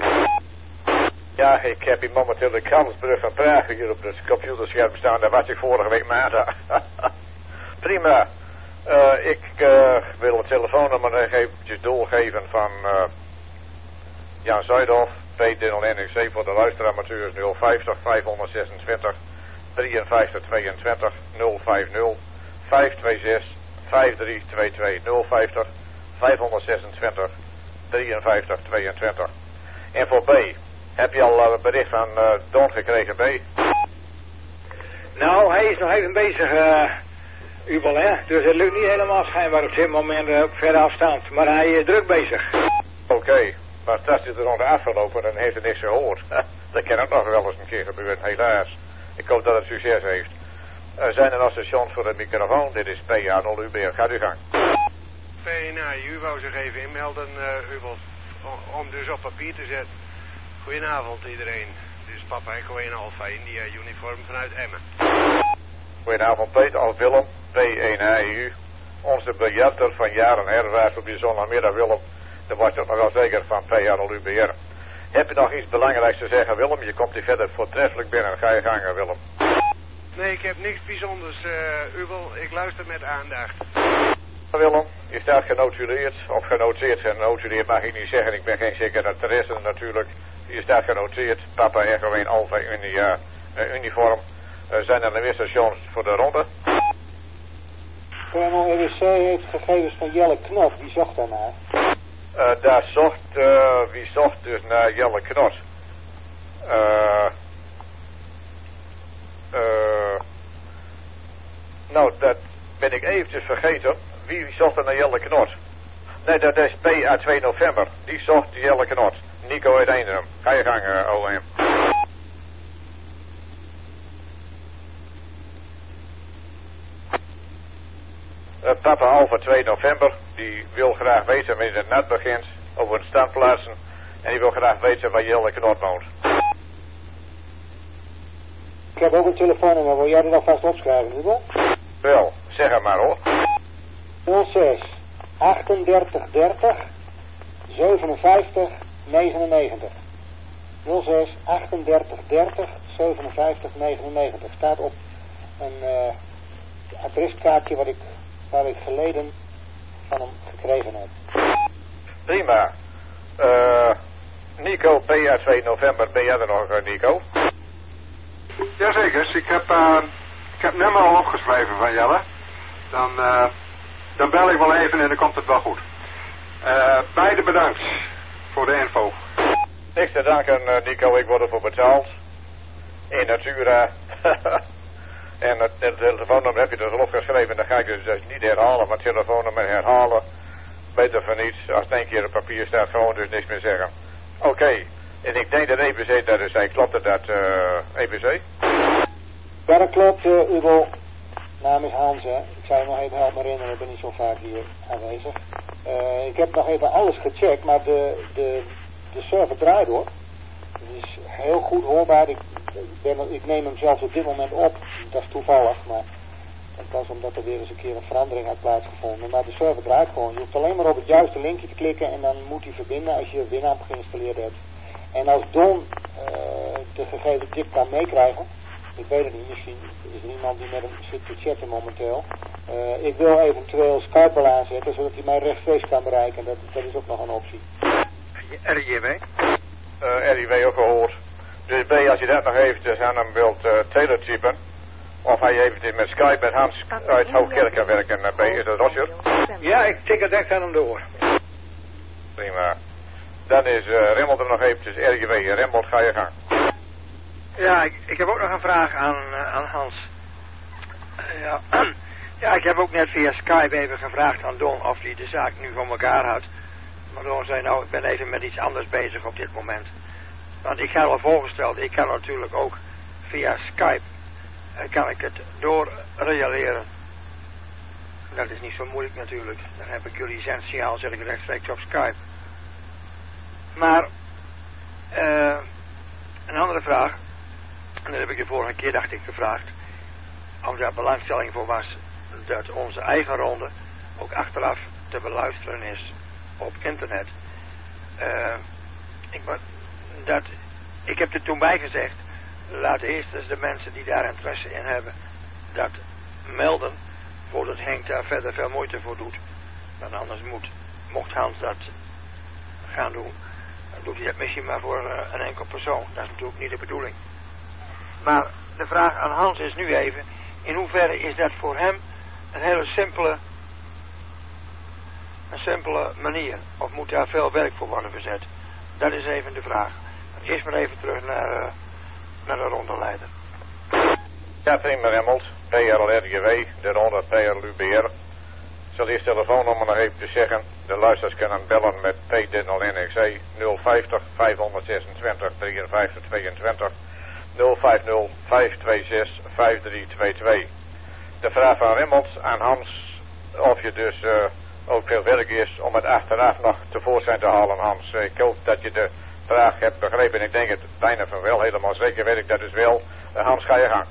Ja, ik heb hier momenteel de Kransbrug van Praag hier op het computerscherm staan. Daar was ik vorige week maandag. Prima. Uh, ik uh, wil het telefoonnummer nog eventjes doorgeven van uh, Jan Zuidhof. P D nul N X C voor de luisteramateurs nul vijftig vijfhonderdzesentwintig drieënvijftig tweeëntwintig nul vijftig vijf twee zes vijf drie twee twee nul vijftig vijfhonderdzesentwintig drieënvijftig tweeëntwintig. En voor B, heb je al een bericht van uh, Don gekregen, B? Nou, hij is nog even bezig, uh, Ubel, hè. Dus het lukt niet helemaal schijnbaar op dit moment uh, op verre afstand. Maar hij is druk bezig. Oké, okay. Maar als hij de ronde afgelopen, dan heeft hij niks gehoord. Dat kan ook nog wel eens een keer gebeuren, helaas. Ik hoop dat het succes heeft. Uh, zijn er nog stations voor de microfoon? Dit is P A nul U B. Gaat u gang. P N A, u wou zich even inmelden, uh, Ubel, om, om dus op papier te zetten. Goedenavond iedereen. dit is Papa Echo één Alpha India uniform vanuit Emmen. Goedenavond Peter, als Willem, P één H I U. Onze biljetter van jaren herwaarts op die zondagmiddag Willem. Daar was toch nog wel zeker van P R L U B R. Heb je nog iets belangrijks te zeggen Willem? Je komt hier verder voortreffelijk binnen. Ga je gangen Willem. Nee, ik heb niks bijzonders, uh, Ubel. Ik luister met aandacht. Willem, je staat genotuleerd, of genoteerd, genotuleerd mag ik niet zeggen, ik ben geen secretaresse natuurlijk. Je staat genoteerd, Papa Echo één Alpha India uh, uniform. Uh, zijn er nog weer stations voor de ronde? Colonel E W C heeft gegevens van Jelle Knot, wie zocht daarnaar? Uh, daar zocht, uh, wie zocht dus naar Jelle Knot? Uh, uh, nou, dat ben ik eventjes vergeten. Wie zocht er naar Jelle Knot? Nee, dat is P A twee november. Die zocht Jelle Knot. Nico uit Eendrum. Ga je gang, uh, O M. Uh, Papa Alpha twee november. Die wil graag weten wanneer het net begint. Over een standplaatsen. En die wil graag weten waar Jelle Knot woont. Ik heb ook een telefoonnummer. Wil jij er alvast opschrijven, Hugo? Wel, zeg het maar hoor. nul zes achtendertig dertig zevenenvijftig negenennegentig. nul zes achtendertig dertig zevenenvijftig negenennegentig. Staat op een uh, adreskaartje wat ik, waar ik geleden van hem gekregen heb. Prima. Uh, Nico, P A twee november, ben jij er nog, uh, Nico? Jazeker, ik heb, uh, ik heb het nummer al opgeschreven van Jelle. Dan, uh, dan bel ik wel even en dan komt het wel goed. Uh, beide bedankt voor de info. Niks te danken, uh, Nico, ik word ervoor betaald. In Natura. En het, het telefoonnummer heb je dus al opgeschreven. Dan ga ik dus, dus niet herhalen, maar het telefoonnummer herhalen. Beter van niets. Als het één keer op papier staat, gewoon dus niks meer zeggen. Oké. Okay. En ik denk dat E B C dat is. Hij klopt het dat, uh, E B C? Ja, dat klopt, uh, Ugo. Naam is Hans, hè. Ik zou je nog even helpen herinneren, ik ben niet zo vaak hier aanwezig. Uh, ik heb nog even alles gecheckt, maar de, de, de server draait hoor. Het is heel goed hoorbaar. Ik, ben, ik neem hem zelfs op dit moment op. Dat is toevallig, maar dat was omdat er weer eens een keer een verandering had plaatsgevonden. Maar de server draait gewoon. Je hoeft alleen maar op het juiste linkje te klikken en dan moet hij verbinden als je Winamp geïnstalleerd hebt. En als Don uh, de gegevens tip kan meekrijgen, ik weet het niet, misschien is er iemand die met hem zit te chatten momenteel. Uh, ik wil eventueel Skype wel aanzetten, zodat hij mij rechtstreeks kan bereiken. Dat, dat is ook nog een optie. R I W? Uh, R I W ook gehoord. Dus B, als je dat nog eventjes aan hem wilt uh, teletypen, of hij eventjes met Skype met Hans uit Hoogkerk kan werken, uh, B, is dat Roger? Ja, ik tik het echt aan hem door. Prima. Dan is uh, Remmelt er nog eventjes R I W. Remmelt, ga je gang. Ja, ik, ik heb ook nog een vraag aan, uh, aan Hans. Uh, ja. ja, ik heb ook net via Skype even gevraagd aan Don of hij de zaak nu van elkaar houdt. Maar Don zei, nou, ik ben even met iets anders bezig op dit moment. Want ik had al voorgesteld, ik kan natuurlijk ook via Skype, uh, kan ik het doorrealeren. Dat is niet zo moeilijk natuurlijk. Dan heb ik jullie zendsignaal, zet ik rechtstreeks op Skype. Maar, uh, een andere vraag, en dat heb ik de vorige keer, dacht ik, gevraagd, of daar belangstelling voor was, dat onze eigen ronde ook achteraf te beluisteren is op internet. Uh, ik, dat, ik heb er toen bij gezegd, laat eerst eens de mensen die daar interesse in hebben, dat melden, voordat Henk daar verder veel moeite voor doet. Want anders moet, mocht Hans dat gaan doen, dan doet hij dat misschien maar voor uh, een enkel persoon. Dat is natuurlijk niet de bedoeling. Maar de vraag aan Hans is nu even, in hoeverre is dat voor hem een hele simpele, een simpele manier? Of moet daar veel werk voor worden verzet? Dat is even de vraag. Eerst maar even terug naar, uh, naar de rondeleider. Ja, prima Remmelt. P R L R J W, de ronde P R L U B R. Ik zal eerst telefoonnummer nog even te zeggen. De luisteraars kunnen bellen met P D nul N X E nul vijftig vijfhonderdzesentwintig drieënvijftig tweeëntwintig nul vijf nul vijf twee zes vijf drie twee twee. De vraag van Remmelt aan Hans of je dus uh, ook veel werk is om het achteraf nog tevoorschijn te halen, Hans. Ik hoop dat je de vraag heb begrepen. Ik denk het bijna van wel. Helemaal zeker weet ik dat dus wel. Uh, Hans, ga je gang.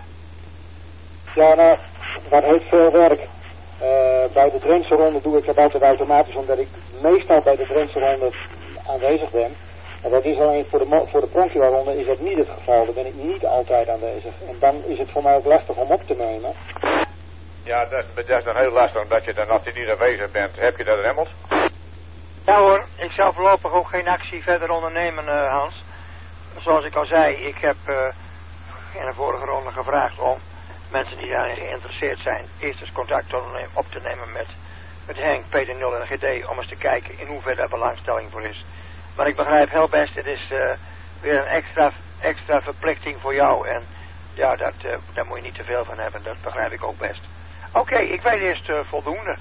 Ja, nou, dat heeft veel werk. Uh, bij de Drentse ronde doe ik dat altijd automatisch, omdat ik meestal bij de Drentse ronde aanwezig ben. En dat is alleen voor de, voor de pronkieronde is dat niet het geval. Daar ben ik niet altijd aanwezig. En dan is het voor mij ook lastig om op te nemen. Ja, dat, dat is dan heel lastig omdat je dan nog niet aanwezig bent. Heb je dat, Remmels? Ja hoor, ik zal voorlopig ook geen actie verder ondernemen, uh, Hans. Zoals ik al zei, ik heb uh, in de vorige ronde gevraagd om mensen die daarin geïnteresseerd zijn, eerst eens contact op te nemen met, met Henk, Peter Nul en G D, om eens te kijken in hoeverre daar belangstelling voor is. Maar ik begrijp heel best, het is uh, weer een extra, extra verplichting voor jou en ja, dat, uh, daar moet je niet te veel van hebben, dat begrijp ik ook best. Oké, okay, ik weet eerst uh, voldoende.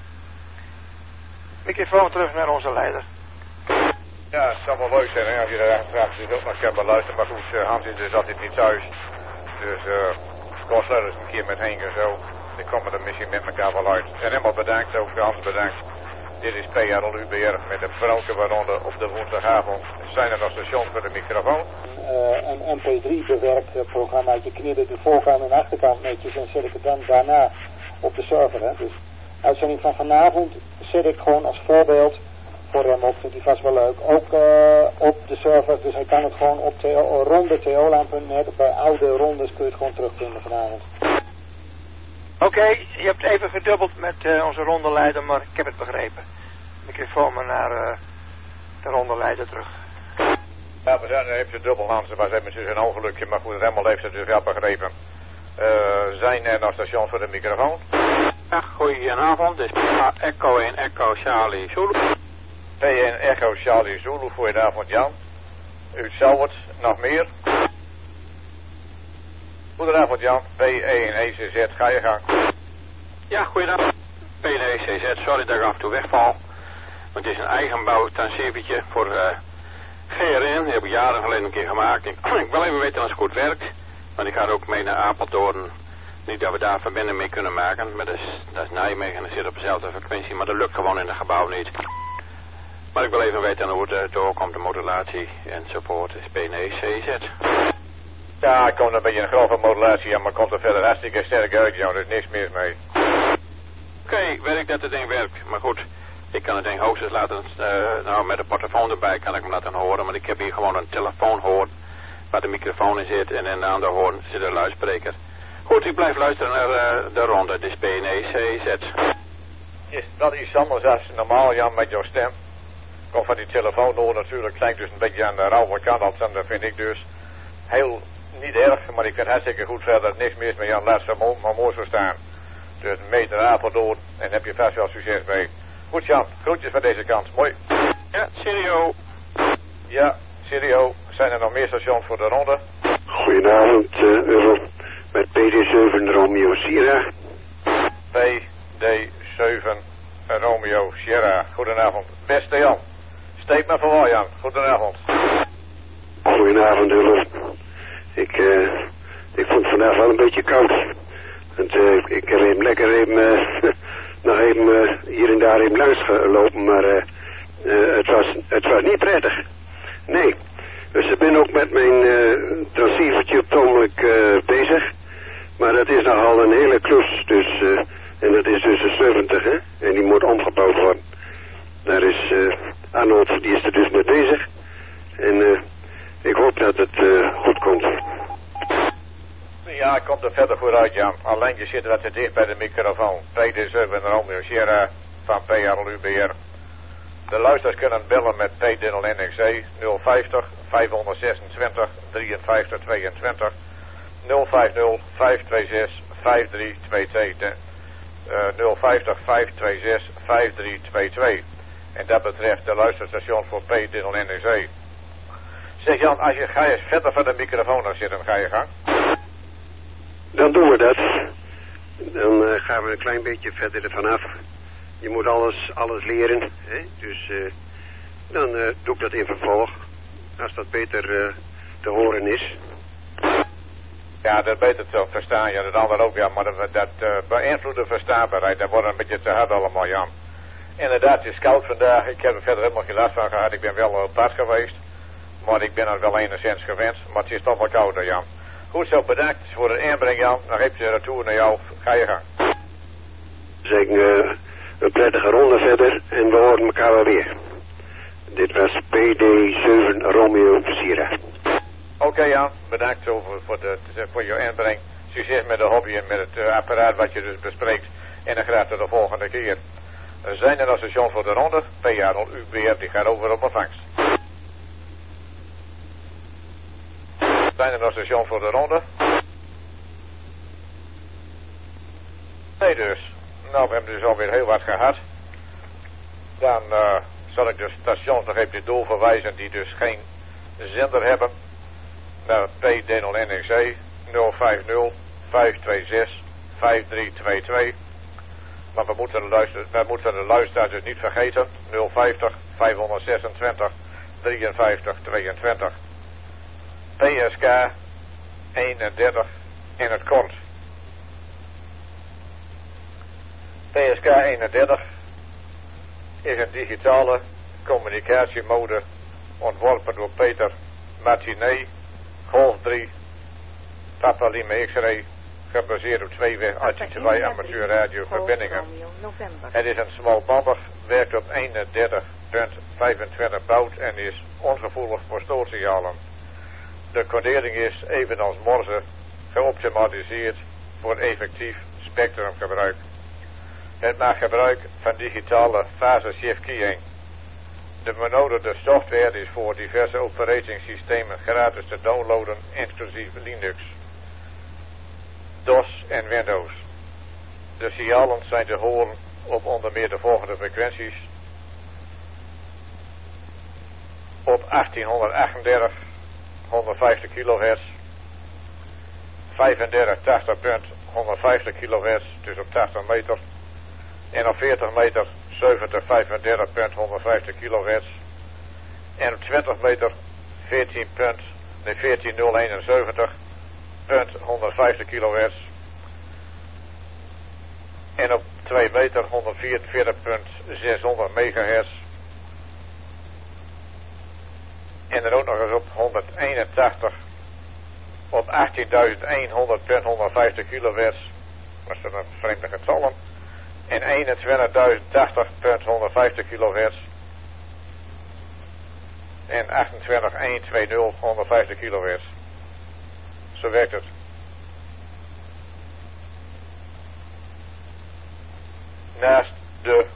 Microfoon terug naar onze leider. Ja, het zou wel leuk zijn hè, als je daar vraagt dus ook nog kan beluisteren. Maar goed, uh, Hans is dus altijd niet thuis. Dus uh, Kostler is een keer met Henk en zo. Die komen er misschien met elkaar wel uit. En helemaal bedankt, ook Hans bedankt. Dit is P R L U B R met de Frankenwaronde op de woensdagavond. Zijn er nog stations voor de microfoon? Uh, een M P drie bewerkt programmaatje knippen de voorkant en achterkant netjes en zet ik het dan daarna op de server. Hè. Dus uitzending van vanavond zet ik gewoon als voorbeeld voor hem op, vindt hij vast wel leuk. Ook uh, op de server, dus hij kan het gewoon op ronde theolaan punt net. Bij oude rondes kun je het gewoon terugvinden vanavond. Oké, okay, je hebt even gedubbeld met uh, onze rondeleider, maar ik heb het begrepen. Microfoon maar naar uh, de rondeleider terug. Ja, we zijn even dubbel, Hans. Het was even een ongelukje, maar goed, Remmel heeft het dus wel begrepen. Uh, zijn er nog stations voor de microfoon? Ja, goedenavond. Dit is Echo één Echo Charlie Zulu. P één Echo Charlie Zulu, goedenavond Jan. U zou het nog meer? Goedenavond Jan, P één E C Z, ga je gang. Ja, goedenavond. P één E C Z, sorry dat ik af en toe wegval. Want het is een eigenbouw transcevertje voor uh, G R N. Die heb ik jaren geleden een keer gemaakt. Ik, ik wil even weten als het goed werkt. Want ik ga ook mee naar Apeldoorn. Niet dat we daar verbinding mee kunnen maken. Maar dat is, dat is Nijmegen en dat zit op dezelfde frequentie. Maar dat lukt gewoon in het gebouw niet. Maar ik wil even weten hoe het uh, doorkomt, de modulatie enzovoort. Het is P één E C Z. Ja, ik kom een beetje een grove modulatie aan, maar komt er verder hartstikke sterk uit, Jan. Er is niks meer mee. Oké, okay, werkt dat het ding werkt. Maar goed, ik kan het ding hoogstens laten, uh, nou met de portofoon erbij kan ik hem laten horen. Maar ik heb hier gewoon een telefoonhoorn waar de microfoon in zit en in de andere hoorn zit een luidspreker. Goed, ik blijf luisteren naar uh, de ronde. Het is P één E C Z. Is dat iets anders dan normaal, Jan, met jouw stem? Komt van die telefoonhoorn natuurlijk, klinkt dus een beetje aan de rauwe kant. En dat vind ik dus heel niet erg, maar ik vind hartstikke goed verder dat niks meer met Jan laat zo maar mooi zo staan. Dus een meter Apeldoorn en heb je vast wel succes mee. Goed Jan, groetjes van deze kant. Mooi. Ja, Sirio. Ja, Sirio. Zijn er nog meer stations voor de ronde? Goedenavond, uh, Euro. Met P D zeven Romeo Sierra. P D zeven Romeo Sierra. Goedenavond. Beste Jan. Steek me voor Jan. Goedenavond. Goedenavond, Euro. Ik, uh, ik vond het vandaag wel een beetje koud. Want, uh, ik heb even lekker even, uh, nog even uh, hier en daar even langs gelopen, maar uh, uh, het, was, het was niet prettig. Nee. Dus ik ben ook met mijn uh, transceivertje op het ogenblik uh, bezig. Maar dat is nogal een hele klus. Dus, uh, en dat is dus een zeventig, hè. En die moet omgebouwd worden. Daar is uh, Arnold, die is er dus mee bezig. En uh, ik hoop dat het uh, goed komt. Ja, komt er verder vooruit, Jan. Alleen je zit wat te dicht bij de microfoon. P D zeven Romeo Sierra van P R L U B R. De luisteraars kunnen bellen met P D N L N X E nul vijftig vijfhonderdzesentwintig drieënvijftig tweeëntwintig nul vijftig vijf twee zes vijf drie twee twee uh, nul vijftig vijf twee zes vijf drie twee twee. En dat betreft de luisterstation voor P D N L N X E. Zeg Jan, als je ga je verder van de microfoon dan zitten, ga je gang. Dan doen we dat. Dan uh, gaan we een klein beetje verder ervan af. Je moet alles, alles leren. Hè? Dus uh, dan uh, doe ik dat in vervolg. Als dat beter uh, te horen is. Ja, dat beter te verstaan. Ja, dat andere ook, ja. Maar dat, dat uh, beïnvloedt de verstaanbaarheid. Dat wordt een beetje te hard allemaal, Jan. Inderdaad, het is koud vandaag. Ik heb er verder helemaal geen last van gehad. Ik ben wel op pad geweest. Maar ik ben er wel enigszins gewend, maar het is toch wel kouder, Jan. Goed zo, bedankt voor het inbreng, Jan. Dan geef je de retour naar jou. Ga je gang. Zeg uh, een prettige ronde verder en we horen elkaar wel weer. Dit was P D zeven Romeo Sierra. Oké, okay, Jan. Bedankt over, voor, de, voor je inbreng. Succes met de hobby en met het uh, apparaat wat je dus bespreekt. En dan graag tot de volgende keer. Er zijn er als station voor de ronde. P A nul U B R, die gaat over op ontvangst. Zijn er nog station voor de ronde? Nee dus. Nou, we hebben dus alweer heel wat gehad. Dan uh, zal ik de stations nog even doorverwijzen die dus geen zender hebben. Naar P D nul N E C nul vijf nul vijf twee zes vijf drie twee twee. Maar we moeten de, luister, we moeten de luisteraars dus niet vergeten. nul vijftig vijfhonderdzesentwintig drieënvijftig tweeëntwintig. P S K eenendertig in het kort. P S K eenendertig is een digitale communicatiemode ontworpen door Peter Martinet, Golf drie, Papa Lima X-ray, gebaseerd op tweeweg twee amateur radioverbindingen. Het is een smalbandig, werkt op eenendertig punt vijfentwintig bout en is ongevoelig voor stootsignalen. De codering is, evenals Morse, geoptimaliseerd voor effectief spectrumgebruik. Het maakt gebruik van digitale fase shift keying. De benoderde software is voor diverse operatingsystemen gratis te downloaden, inclusief Linux, DOS en Windows. De signalen zijn te horen op onder meer de volgende frequenties: op achttienhonderdachtendertig honderdvijftig kilohertz, vijfendertig tachtig punt honderdvijftig kilohertz, dus op tachtig meter, en op veertig meter zeventig vijfendertig punt honderdvijftig kilohertz, en op twintig meter veertien punt nul eenenzeventig punt honderdvijftig kilohertz, en op twee meter honderdvierenveertig punt zeshonderd megahertz, en dan ook nog eens op honderdeenentachtig op achttienduizend honderd punt honderdvijftig kilohertz, dat is een vreemde getallen, en eenentwintigduizend tachtig punt honderdvijftig kilohertz en achtentwintig honderdtwintig honderdvijftig kilohertz. Zo werkt het. Naast de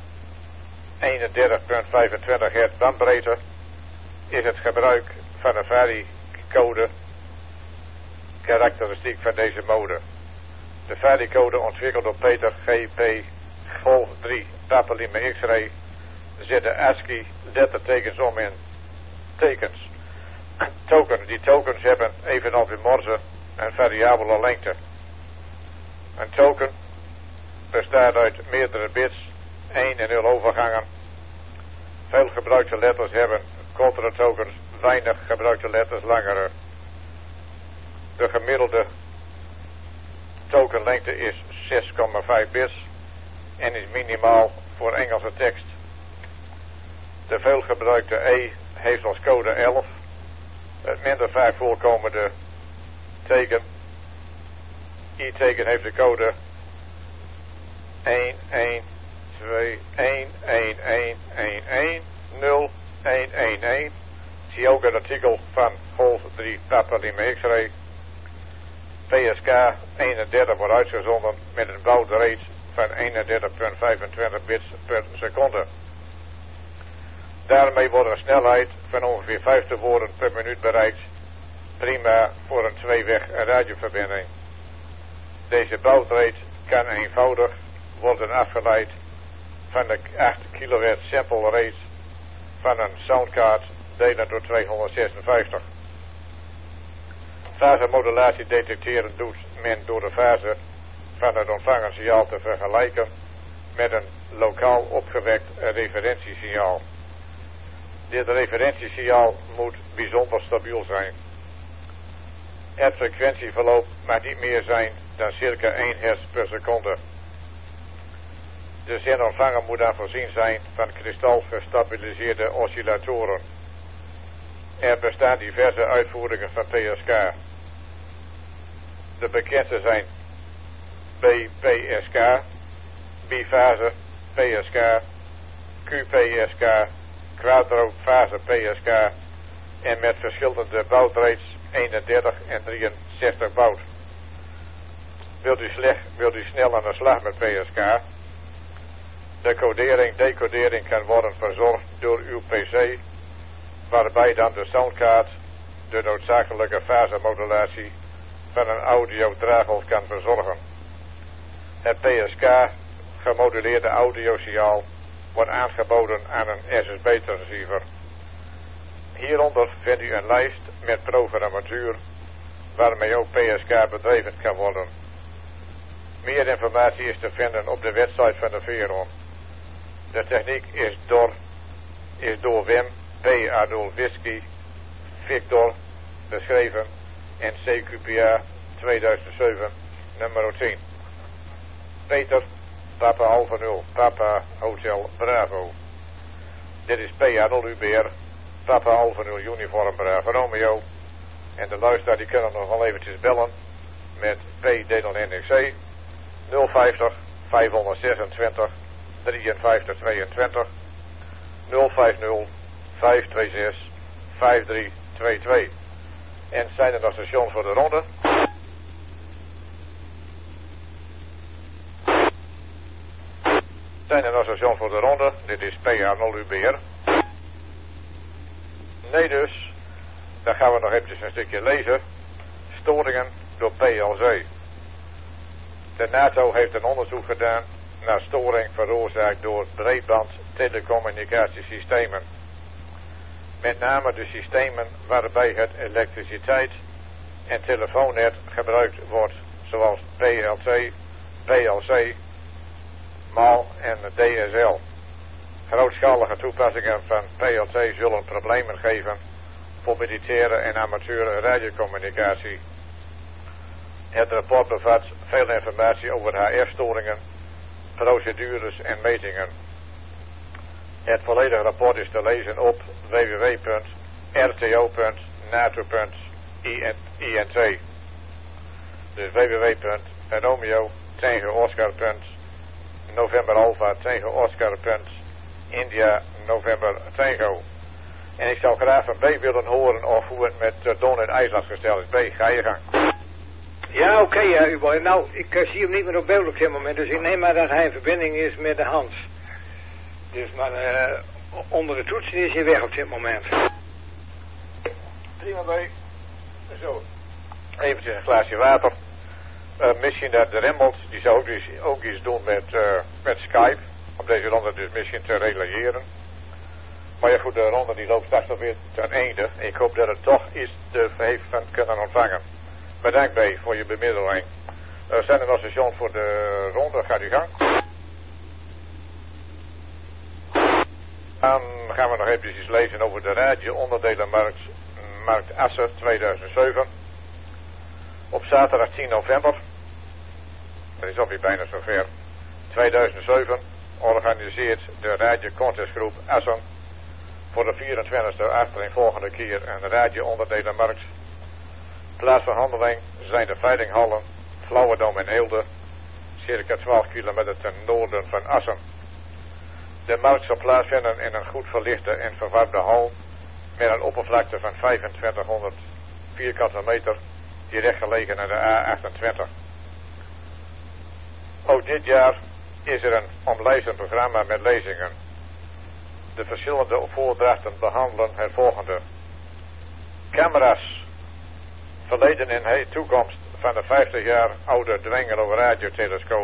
eenendertig punt vijfentwintig hertz bandbreedte is het gebruik van een variecode karakteristiek van deze mode. De variecode ontwikkeld door Peter G P Golf drie Papa Lima X-ray zet de ASCII lettertekens om in tekens. Tokens. Die tokens hebben evenals in Morse een variabele lengte. Een token bestaat uit meerdere bits, één en nul overgangen. Veel gebruikte letters hebben kortere tokens, weinig gebruikte letters langere. De gemiddelde tokenlengte is zes komma vijf bits en is minimaal voor Engelse tekst. De veelgebruikte E heeft als code elf. Het minder vaak voorkomende teken, I-teken, heeft de code een een twee een een een een een nul een een een. Zie ook een artikel van Golf drie Papa Lima X-ray. P S K eenendertig wordt uitgezonden met een baud rate van eenendertig punt vijfentwintig bits per seconde. Daarmee wordt een snelheid van ongeveer vijftig woorden per minuut bereikt. Prima voor een tweeweg radioverbinding. Deze baudrate kan eenvoudig worden afgeleid van de acht kilohertz sample rate van een soundcard delen door tweehonderdzesenvijftig. Fasemodulatie detecteren doet men door de fase van het ontvangen signaal te vergelijken met een lokaal opgewekt referentiesignaal. Dit referentiesignaal moet bijzonder stabiel zijn. Het frequentieverloop mag niet meer zijn dan circa één hertz per seconde. De zendontvanger moet dan voorzien zijn van kristalgestabiliseerde oscillatoren. Er bestaan diverse uitvoeringen van P S K. De bekendste zijn B P S K, bifase P S K, Q P S K, quadrofase P S K en met verschillende bouwtrades eenendertig en drieënzestig bouwt. Wilt u, slecht, wilt u snel aan de slag met P S K? De codering, decodering kan worden verzorgd door uw P C, waarbij dan de soundkaart de noodzakelijke fasemodulatie van een audiodragel kan verzorgen. Het P S K gemoduleerde audiosignaal wordt aangeboden aan een S S B-transceiver. Hieronder vindt u een lijst met programmatuur waarmee ook P S K bedreven kan worden. Meer informatie is te vinden op de website van de Veron. De techniek is door, is door Wim P. Adolf Whisky Victor beschreven in C Q P A tweeduizend zeven nummer tien. Peter, Papa Alpha nul, Papa Hotel Bravo. Dit is P. Adolf U B R, Papa Alpha nul Uniform Bravo Romeo. En de luisteraar die kunnen nog wel eventjes bellen met P. Dedel N X C nul vijftig vijfhonderdzesentwintig drieënvijftig tweeëntwintig nul vijftig vijfhonderdzesentwintig vijfdrie tweeëntwintig. En zijn er nog stations voor de ronde? Zijn er nog stations voor de ronde? Dit is P A nul U B R. Nee dus. Dan gaan we nog eventjes een stukje lezen. Storingen door P L C. De NATO heeft een onderzoek gedaan naar storing veroorzaakt door breedband telecommunicatiesystemen. Met name de systemen waarbij het elektriciteit en telefoonnet gebruikt wordt, zoals P L C, P L C, M A L en D S L. Grootschalige toepassingen van P L C zullen problemen geven voor militaire en amateur radiocommunicatie. Het rapport bevat veel informatie over H F-storingen, procedures en metingen. Het volledige rapport is te lezen op w w w punt r t o punt nato punt i n t. Dus w w w punt romeo tegen oscar punt november alpha tegen oscar punt india november tango. En ik zou graag van B willen horen of hoe het met uh, Don in IJsland gesteld is. B, ga je gang. Ja, oké, okay, ja, Ubo. Nou, ik uh, zie hem niet meer op beeld op dit moment, dus ik neem maar dat hij in verbinding is met de Hans. Dus, maar uh, onder de toetsen is hij weg op dit moment. Prima, B. Zo. Eventjes een glaasje water. Uh, misschien dat de Remmelt, die zou ook iets, ook iets doen met, uh, met Skype. Om deze ronde dus misschien te reageren. Maar ja goed, de ronde die loopt straks alweer ten einde. Ik hoop dat het toch iets te heeft van kunnen ontvangen. Bedankt B voor je bemiddeling. Uh, zijn er nog stations voor de ronde? Gaat u gang. Dan gaan we nog eventjes lezen over de radio-onderdelenmarkt Markt Assen tweeduizend zeven. Op zaterdag tien november, dat is alweer bijna zover, tweeduizend zeven, organiseert de radiocontestgroep Assen voor de vierentwintigste achtereenvolgende keer een radio-onderdelenmarkt. Plaatsverhandeling zijn de veilinghallen Flauwedam en Eelde, circa twaalf kilometer ten noorden van Assen. De markt zal plaatsvinden in een goed verlichte en verwarmde hal met een oppervlakte van vijfentwintighonderd vierkante meter, direct gelegen aan de A achtentwintig. Ook dit jaar is er een omlijstend programma met lezingen. De verschillende voordrachten behandelen het volgende. Camera's. Verleden en toekomst van de vijftig jaar oude Dwingelo radiotelescoop.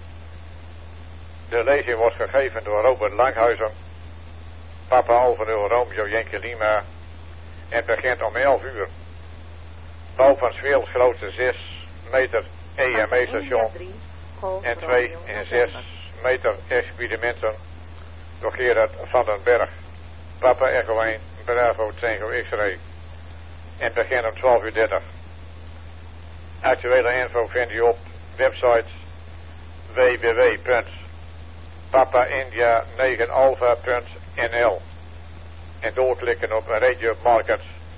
De lezing wordt gegeven door Robert Langhuizen, Papa Alpha nul Romeo Yankee Lima, en begint om elf uur. Bouw van 's werelds grootste zes meter E M E-station en twee en zes meter experimenten door Gerard van den Berg, Papa Echo één Bravo Tango X-ray, en begint om twaalf uur dertig. Actuele info vind je op website w w w punt papa india negen alpha punt n l en doorklikken op Radio Market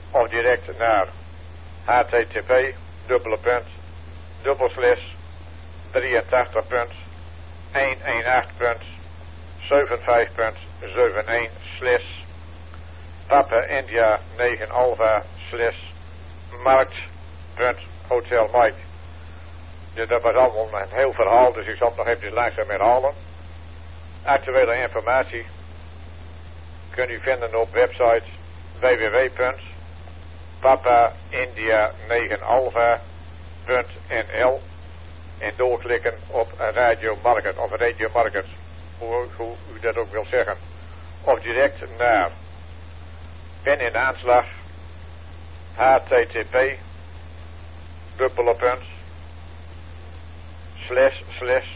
of direct naar h t t p dubbele punt dubbel slash drieëntachtig punt honderdachttien punt zevenenvijftig punt zevenenveertig slash Papa India negen Alpha slash markt punt hotel Mike. Dus dat was allemaal een heel verhaal, dus ik zal het nog even langzaam herhalen. Actuele informatie kunt u vinden op website w w w punt papa india negen alpha punt n l en doorklikken op Radio Market of Radio Market, hoe, hoe u dat ook wil zeggen. Of direct naar pen in de aanslag h t t p dubbele punt slash slash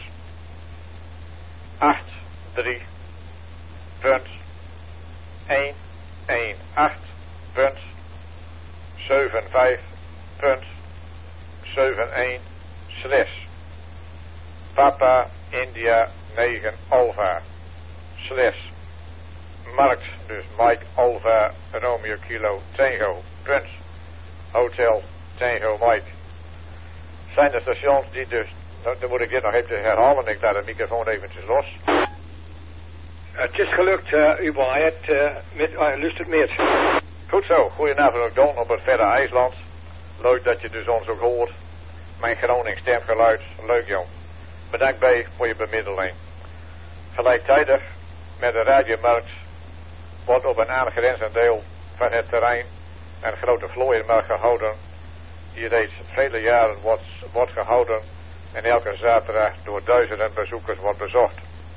acht drie punt een een acht punt zeven vijf punt zeven een slash Papa India negen Alpha slash markt, dus Mike Alpha Romeo Kilo Tango punt hotel Tango Mike. Zijn de stations die dus, nou, dan moet ik dit nog even herhalen, ik laat de microfoon eventjes los. Het is gelukt, uh, Ubel, hij heeft uh, met, uh, lustert meer. Goed zo, goedenavond ook Don op het verre IJsland. Leuk dat je dus ons ook hoort. Mijn Gronings stemgeluid, leuk jong. Bedankt bij voor je bemiddeling. Gelijktijdig met de radiomarkt wordt op een aangrenzend deel van het terrein een grote vlooienmarkt gehouden, die reeds vele jaren wordt, wordt gehouden en elke zaterdag door duizenden bezoekers wordt bezocht.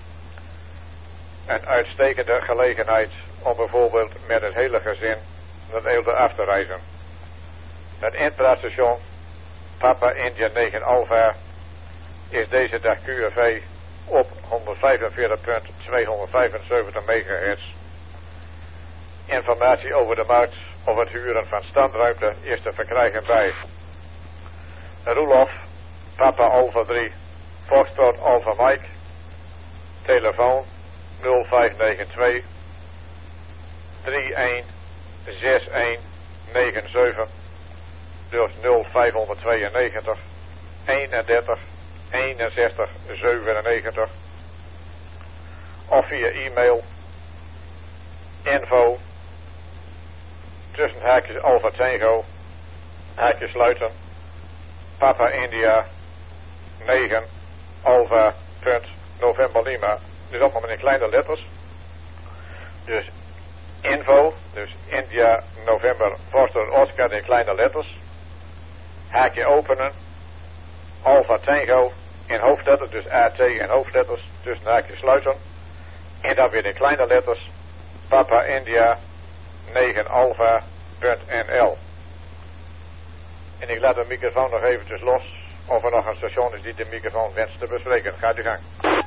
Een uitstekende gelegenheid om bijvoorbeeld met het hele gezin naar Eelde af te reizen. Het inpraatstation Papa India negen Alpha is deze dag Q R V op honderdvijfenveertig punt tweehonderdvijfenzeventig megahertz. Informatie over de markt of het huren van standruimte is te verkrijgen bij Roelof Papa Alpha drie Foxtrot Alpha Mike, telefoon nul vijf negen twee drie een zes een negen zeven, dus nul vijfhonderdtweeënnegentig eenendertig eenenzestig zevenennegentig, of via e-mail info tussen haakjes Alpha Tango haakjes sluiten Papa India negen Alpha punt November Lima. Dus allemaal met in kleine letters. Dus info, dus India November Foster Oscar in kleine letters. Haakje openen. Alpha Tango in hoofdletters, dus A T in hoofdletters. Dus een haakje sluiten. En dan weer in kleine letters. Papa India negen Alpha punt N L. En ik laat de microfoon nog eventjes los. Of er nog een station is die de microfoon wenst te bespreken. Gaat u gang.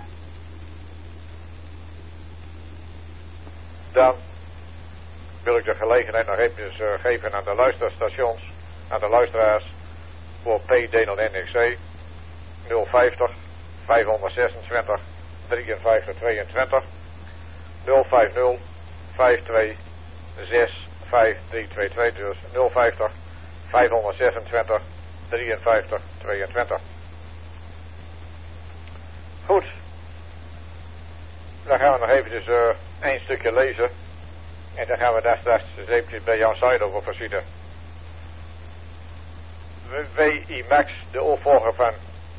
Dan wil ik de gelegenheid nog even uh, geven aan de luisterstations, aan de luisteraars voor P D N N X C nul vijftig vijfhonderdzesentwintig drieënvijftig tweeëntwintig nul vijftig vijfentwintig zes vijf drie twee twee, dus nul vijftig vijfhonderdzesentwintig drieënvijftig tweeëntwintig. Goed. Dan gaan we nog eventjes uh, één stukje lezen. En dan gaan we daar straks eens eventjes bij Jan Seidel over voorzien. W I Max, de opvolger van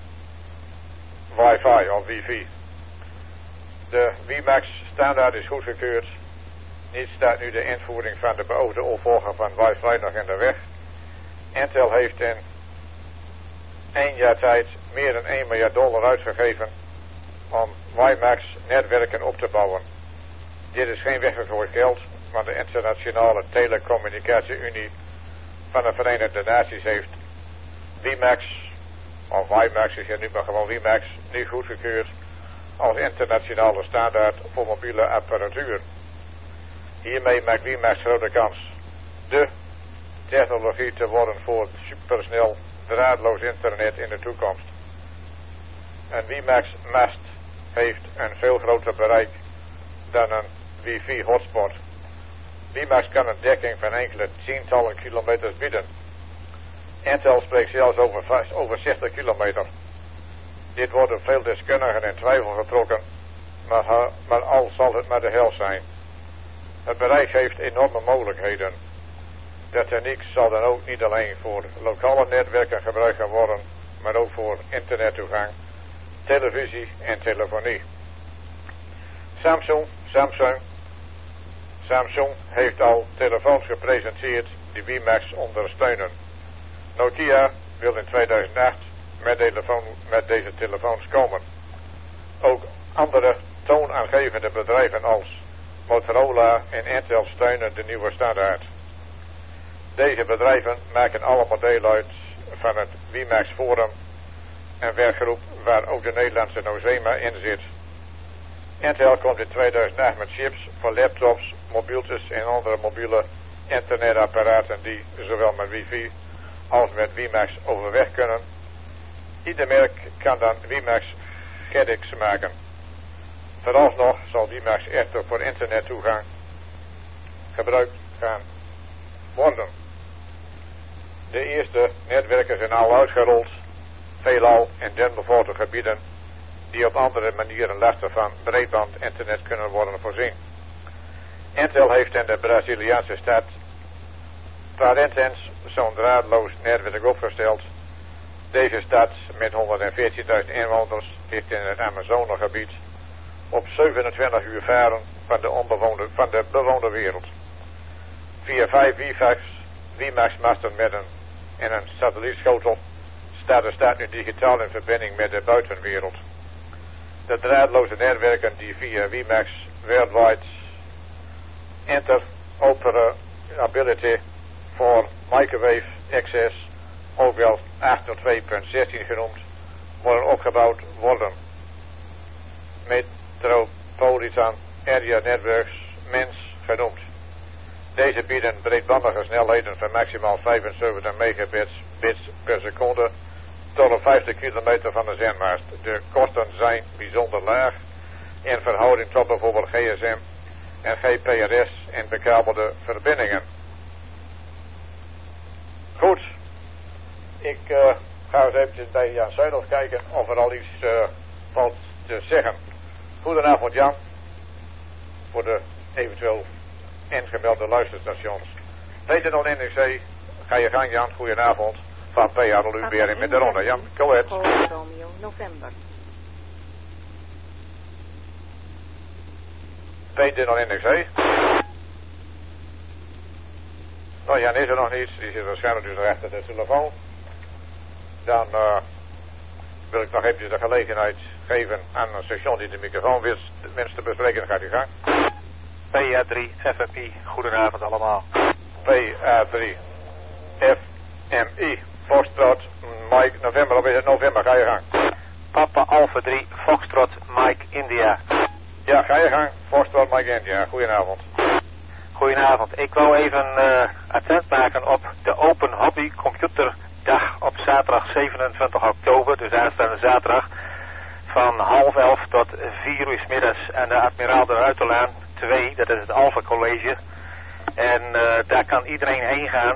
wifi of wifi. De W I Max standaard is goedgekeurd. Niet staat nu de invoering van de beoogde opvolger van wifi nog in de weg. Intel heeft in één jaar tijd meer dan één miljard dollar uitgegeven om WiMAX netwerken op te bouwen. Dit is geen weggegooid geld, want de internationale telecommunicatie-unie van de Verenigde Naties heeft WiMAX, of WiMAX is hier nu maar gewoon WiMAX, nu goedgekeurd als internationale standaard voor mobiele apparatuur. Hiermee maakt WiMAX grote kans de technologie te worden voor supersnel draadloos internet in de toekomst. Een WiMAX-mast heeft een veel groter bereik dan een wifi hotspot. WiMAX kan een dekking van enkele tientallen kilometers bieden. Intel spreekt zelfs over, over zestig kilometer. Dit wordt door veel deskundigen in twijfel getrokken, maar, maar al zal het maar de helft zijn. Het bereik heeft enorme mogelijkheden. De techniek zal dan ook niet alleen voor lokale netwerken gebruikt gaan worden, maar ook voor internettoegang, televisie en telefonie. Samsung, Samsung, Samsung heeft al telefoons gepresenteerd die WiMAX ondersteunen. Nokia wil in tweeduizend acht met, telefoon, met deze telefoons komen. Ook andere toonaangevende bedrijven als Motorola en Intel steunen de nieuwe standaard. Deze bedrijven maken allemaal deel uit van het WiMAX Forum, een werkgroep waar ook de Nederlandse Nozema in zit. Intel komt in tweeduizend acht met chips voor laptops, mobieltjes en andere mobiele internetapparaten die zowel met wifi als met WiMAX overweg kunnen. Ieder merk kan dan WiMAX Caddx maken. Vooralsnog zal WiMAX echter voor internettoegang gebruikt gaan worden. De eerste netwerken zijn al uitgerold, veelal in denbevolkte gebieden die op andere manieren lastig van breedband internet kunnen worden voorzien. Intel heeft in de Braziliaanse stad Parintins zo'n draadloos netwerk opgesteld. Deze stad met honderdveertienduizend inwoners ligt in het Amazonegebied op zevenentwintig uur varen van de, onbewoonde, van de bewoonde wereld. Via vijf WiMAX-masten met een, en een satellietschotel staat de stad nu digitaal in verbinding met de buitenwereld. De draadloze netwerken die via WiMAX Worldwide Interoperability for Microwave Access, ook wel achthonderdtwee punt zestien genoemd, worden opgebouwd worden. Metropolitan Area Networks, M I N S genoemd. Deze bieden breedbandige snelheden van maximaal vijfenzeventig megabits bits per seconde tot op vijftig kilometer van de zendmast. De kosten zijn bijzonder laag in verhouding tot bijvoorbeeld G S M en G P R S en bekabelde verbindingen. Goed, ik uh, ga eens eventjes bij Jan Zuidhof kijken of er al iets uh, valt te zeggen. Goedenavond Jan, voor de eventueel ingemelde luisterstations. Peter nul N C, ga je gang Jan, goedenavond. Van P R L U B R met de ronde. Jan, go ahead. Romeo, november. Peter nul N C. Nou, Jan is er nog niet. Die zit waarschijnlijk dus achter de telefoon. Dan uh, wil ik nog eventjes de gelegenheid geven aan een station die de microfoon wenst te bespreken. Dan gaat u gang. P A drie F M I, goedenavond allemaal. P A drie F M I, Foxtrot, Mike, november, of is het november, ga je gang. Papa Alpha drie, Foxtrot, Mike, India. Ja, ga je gang, Foxtrot, Mike, India, goedenavond. Goedenavond, ik wou even uh, attent maken op de Open Hobby Computerdag op zaterdag zevenentwintig oktober, dus aanstaande zaterdag, van half elf tot vier uur 's middags aan de Admiraal de Ruiterlaan twee, dat is het Alpha College. En uh, daar kan iedereen heen gaan.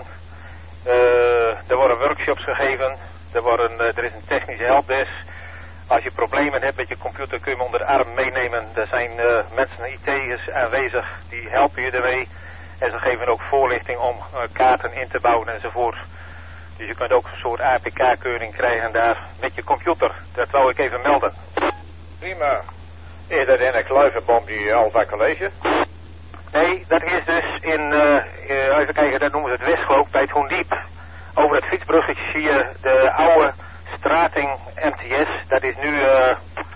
Uh, er worden workshops gegeven, er, worden, uh, er is een technische helpdesk. Als je problemen hebt met je computer kun je hem onder de arm meenemen. Er zijn uh, mensen, I T'ers aanwezig, die helpen je ermee. En ze geven ook voorlichting om uh, kaarten in te bouwen enzovoort. Dus je kunt ook een soort A P K-keuring krijgen daar met je computer. Dat wou ik even melden. Prima. Is dat in een kluivenbom die Alpha College? Nee, dat is dus in, uh, uh, even kijken, dat noemen ze het Westgeloof bij het Hoendiep. Over het fietsbruggetje zie je de oude Strating M T S. Dat is nu uh,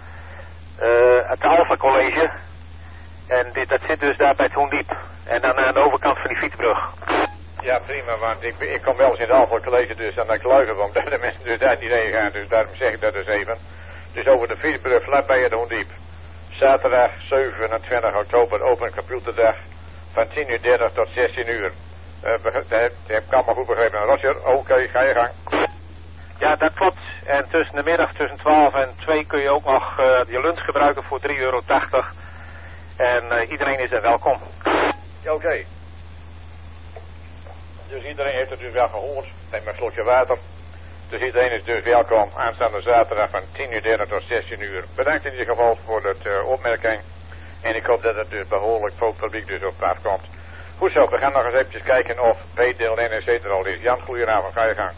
uh, het Alpha College. En dit, dat zit dus daar bij het Hoendiep. En dan aan de overkant van die fietsbrug. Ja, prima, want ik, ik kom wel eens in het Alpha College dus aan de kluivenbom. Daar de mensen dus daar niet heen gaan, dus daarom zeg ik dat dus even. Dus over de fietsbrug vlak bij het Hoendiep. Zaterdag zevenentwintig oktober, open computerdag, van tien uur dertig tot zestien uur. Uh, dat heb ik allemaal goed begrepen. Roger, oké, okay, ga je gang. Ja, dat klopt. En tussen de middag, tussen twaalf en twee kun je ook nog uh, je lunch gebruiken voor drie euro tachtig. En uh, iedereen is er welkom. Oké. Okay. dus iedereen heeft het dus wel gehoord. Neem maar een slokje water. Dus iedereen is dus welkom aanstaande zaterdag van tien uur dertig tot zestien uur. Bedankt in ieder geval voor de uh, opmerking. En ik hoop dat het dus behoorlijk voor het publiek dus op afkomt. Goed zo, we gaan nog eens eventjes kijken of P D L N C er al is. Jan, goedenavond, ga je gang.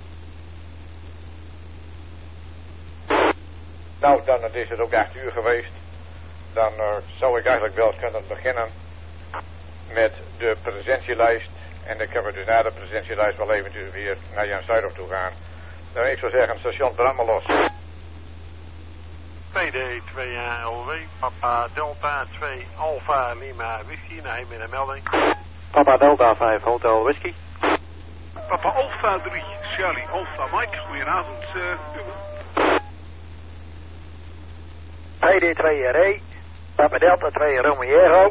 Nou, dan is het ook acht uur geweest. Dan uh, zou ik eigenlijk wel eens kunnen beginnen met de presentielijst. En dan kunnen we dus na de presentielijst wel eventjes weer naar Jan Zuidhof toe gaan. Dan ik zou zeggen, station brand maar los. P D twee A L W, Papa Delta twee Alpha Lima Whisky, neem in de melding. Papa Delta vijf Hotel Whisky. Papa Alpha drie Charlie Alpha Mike, goedenavond. Uh, P D twee R E, Papa Delta twee Romeo.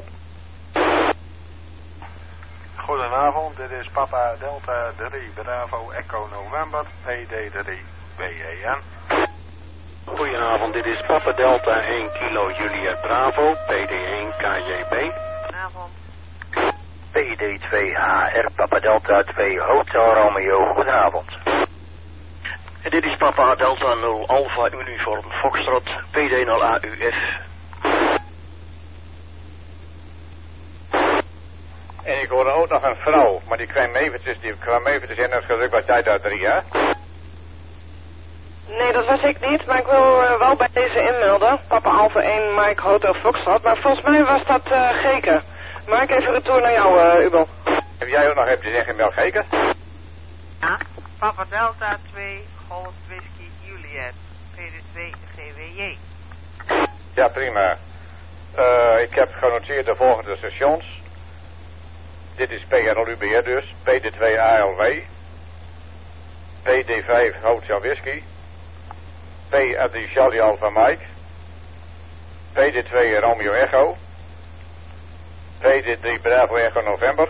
Goedenavond, dit is Papa Delta drie Bravo Echo November, P D drie B E N. Goedenavond, dit is Papa Delta één Kilo Juliet Bravo, P D één K J B. Goedenavond. P D twee H R Papa Delta twee Hotel Romeo, goedenavond. Dit is Papa Delta nul Alpha Uniform Foxtrot, P D nul A U F. En ik hoorde ook nog een vrouw, maar die kwam eventjes, die kwam eventjes in het geluk bij tijd uit drie, hè? Nee, dat was ik niet, maar ik wil uh, wel bij deze inmelden. Papa Alpha één Mike Hotel Foxtrot, maar volgens mij was dat uh, Geken. Maak even retour naar jou, uh, Ubel. Heb jij ook nog eventjes ingemeld, Geken? Ja, Papa Delta twee Golf Whisky Juliet, P D twee G W J. Ja, prima. Uh, ik heb genoteerd de volgende stations. Dit is P R L U B R dus, P D twee A L W, P D vijf Hotel Whisky, P R drie Charlie Alpha Mike, P D twee Romeo Echo, P D drie Bravo Echo November,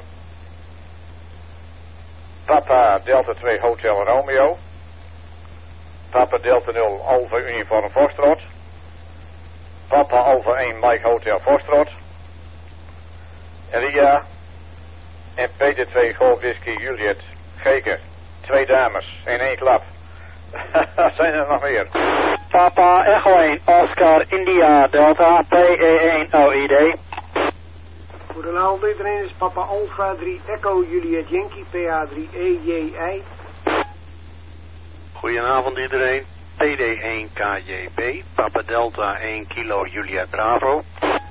Papa Delta twee Hotel Romeo, Papa Delta nul Alpha Uniform Foxtrot, Papa Alpha één Mike Hotel Foxtrot, Ria en P D twee Golf Whisky Juliet Geken. Twee dames in één klap. Zijn er nog meer? Papa Echo één Oscar India Delta P E één O I D. Goedenavond iedereen, is Papa Alpha drie Echo Juliet Yankee P A drie E J I. Goedenavond iedereen, P D één K J B, Papa Delta één Kilo Juliet Bravo.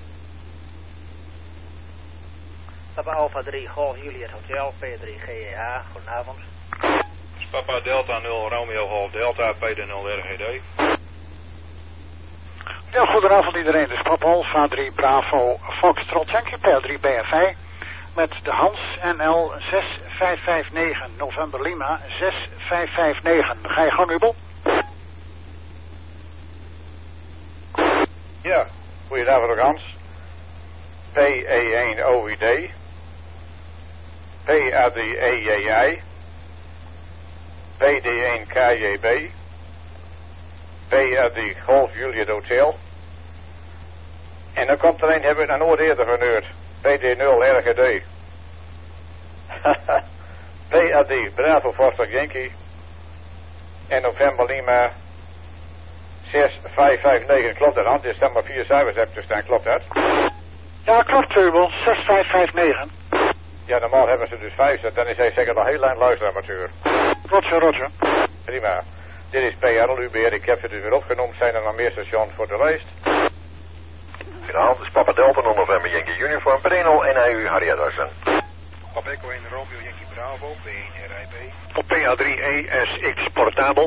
Papa Alpha drie Golf Juliet Hotel, P drie G E H, goedenavond. Papa Delta nul Romeo Golf Delta, P D nul R G D. Ja, goedenavond iedereen, dus Papa Alpha drie Bravo Foxtrot Yankee P drie B F I met de Hans N L zes vijf vijf negen November Lima zes vijf vijf negen. Ga je gewoon, Ubel? Ja, goedenavond ook Hans. P E één O I D, P A drie E J I, P D één K J B, P A drie Golf Juliet Hotel. En dan komt er een, hebben we het nooit eerder geneurd, P D nul R G D. P A drie Bravo Foxtrot Yankee en November Lima zes vijf vijf negen. Klopt dat, Hans? Er staan maar vier cijfers hebt te staan, klopt dat? Ja, klopt, Ubel, zes vijf vijf negen. Ja, normaal hebben ze dus vijf, dan is hij zeker nog heel lang luisteramateur. Roger, Roger. Prima. Dit is P R L U B R, ik heb ze dus weer opgenoemd. Zijn er nog meer stations voor de lijst? Goedenavond, dit is Papa Delta nul November Yankee Uniform, P D nul N I U Harry Andersen. Papa Echo één Romeo Yankee Bravo, P één R I B. Op P A drie E S X Portabel.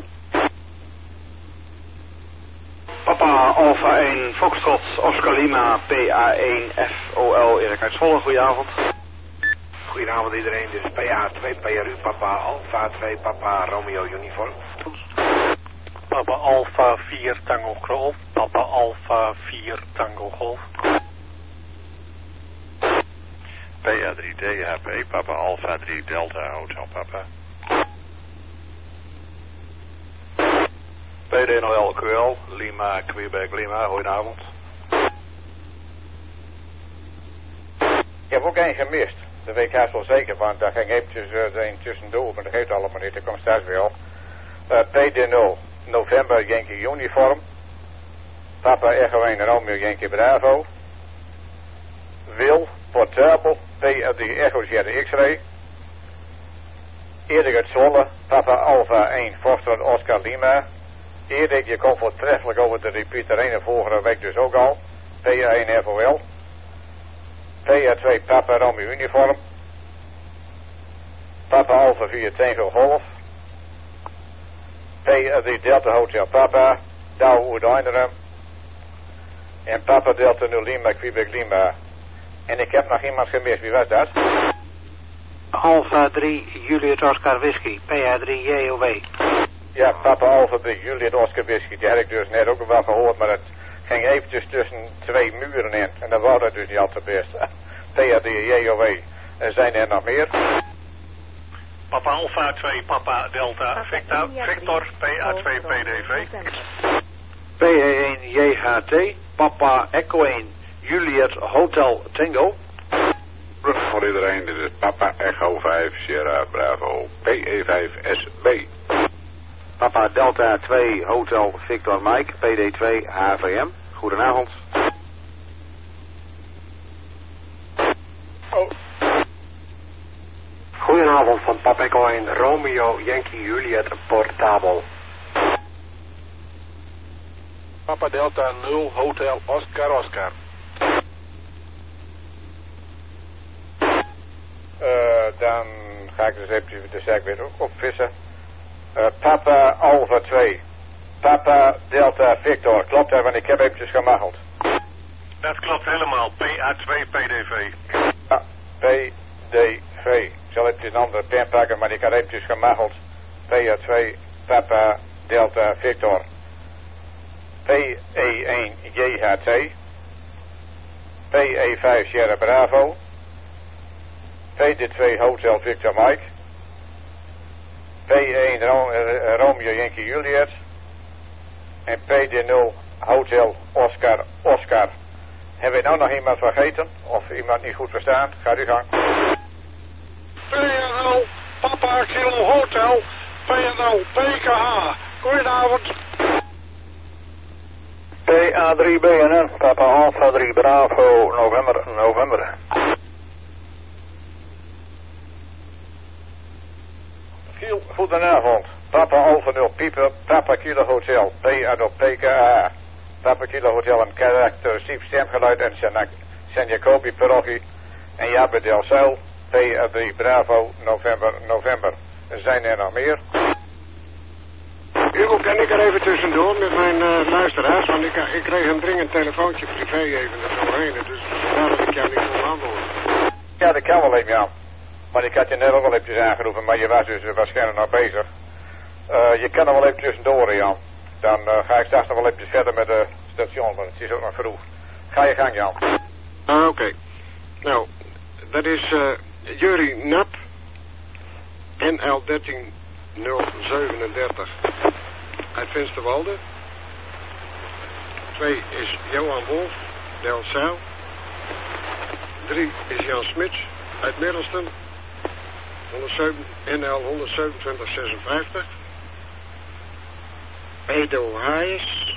Papa Alpha één Foxtrot Oscar Lima P A één F O L Erik uit Zwolle, goedenavond. Goedenavond iedereen, dit is P A twee P R U Papa Alpha twee Papa Romeo Uniform. Papa Alpha vier Tango Golf, Papa Alpha vier Tango Golf. P A drie D H P, Papa Alpha drie Delta Hotel Papa. P D nul L Q L, Lima, Quebec, Lima, goedenavond. Ik heb ook één gemist. Dat weet ik haast wel zeker, want daar ging eventjes uh, een tussendoor, maar dat geeft allemaal niet, dat komt straks wel. Uh, P D nul, November Yankee Uniform. Papa Echo één Romeo Yankee Bravo. Wil, Portable, P R D Echo Sierra X-Ray. Erik uit Zwolle, Papa Alpha één Foxtrot Oscar Lima. Erik, je komt voortreffelijk over de repeater één vorige week dus ook al. P R één F O L. P R twee Papa Romeo Uniform. Papa Alpha vier Tango Golf. P R drie Delta Hotel Papa. Douw Oedaineren. En Papa Delta nul Lima Quebec Lima. En ik heb nog iemand gemist, wie was dat? Alpha drie Juliet Oscar Whisky, P R drie J O W. Ja, Papa Alpha drie Juliet Oscar Whisky, die had ik dus net ook wel gehoord, maar het ging eventjes tussen twee muren in. En dat was dat dus niet al te best. P R drie J O W. En zijn er nog meer? Papa Alpha twee, Papa Delta Victor, Victor P A twee P D V. P E één J H T, Papa Echo één Juliet Hotel Tango. Terug voor iedereen, dit is Papa Echo vijf Sierra Bravo P E vijf S B. Papa Delta twee Hotel Victor Mike P D twee H V M. Goedenavond. Oh. Goedenavond van Papa Echo één Romeo Yankee Juliet Portable. Papa Delta nul Hotel Oscar Oscar. Uh, dan ga ik dus even de zaak weer opvissen. Uh, Papa Alpha twee. Papa Delta Victor. Klopt hè, want ik heb eventjes gemakkeld. Dat klopt helemaal. P A twee P D V. Ja, P D V. Ik zal eventjes een andere pen pakken, maar ik had eventjes gemakkeld. P A twee Papa Delta Victor. P E één J H T. P E vijf Sierra Bravo. P D twee Hotel Victor Mike. P één Ro uh, Romeo Yankee Juliet. En P D nul Hotel Oscar Oscar. Hebben we nou nog iemand vergeten? Of iemand niet goed verstaan? Gaat u gang. P nul Papa Kilo Hotel P nul P K H. Goedenavond. P A drie B N N, Papa Alpha drie Bravo, November, November. Giel, goedenavond. Papa Alpha nul Pieper, Papa Kilo Hotel, P A nul P K A. Papa Kilo Hotel, een karakteristiek stemgeluid en San Jacobi parochie. En Jabe del Zuil, P A drie Bravo, November, November. Zijn er nog meer? Hugo, kan ik er even tussendoor met mijn uh, luisteraars? Want ik, ik kreeg een dringend telefoontje privé even er doorheen. Dus daar dat ik jou niet kon antwoorden. Ja, dat kan wel even, ja. Maar ik had je net ook wel eventjes aangeroepen, maar je was dus waarschijnlijk nog bezig. Uh, je kan er wel even tussendoor, Jan. Dan uh, ga ik straks nog wel eventjes verder met de station, want het is ook nog vroeg. Ga je gang, Jan. Ah, oké. Okay. Nou, dat is uh, Jury Nap, N L dertien nul zevenendertig uit Vensterwalde. Twee is Johan Wolf, Delzijl. Drie is Jan Smits uit Middelstum, N L honderdzevenentwintig zesenvijftig. Edo Hayes,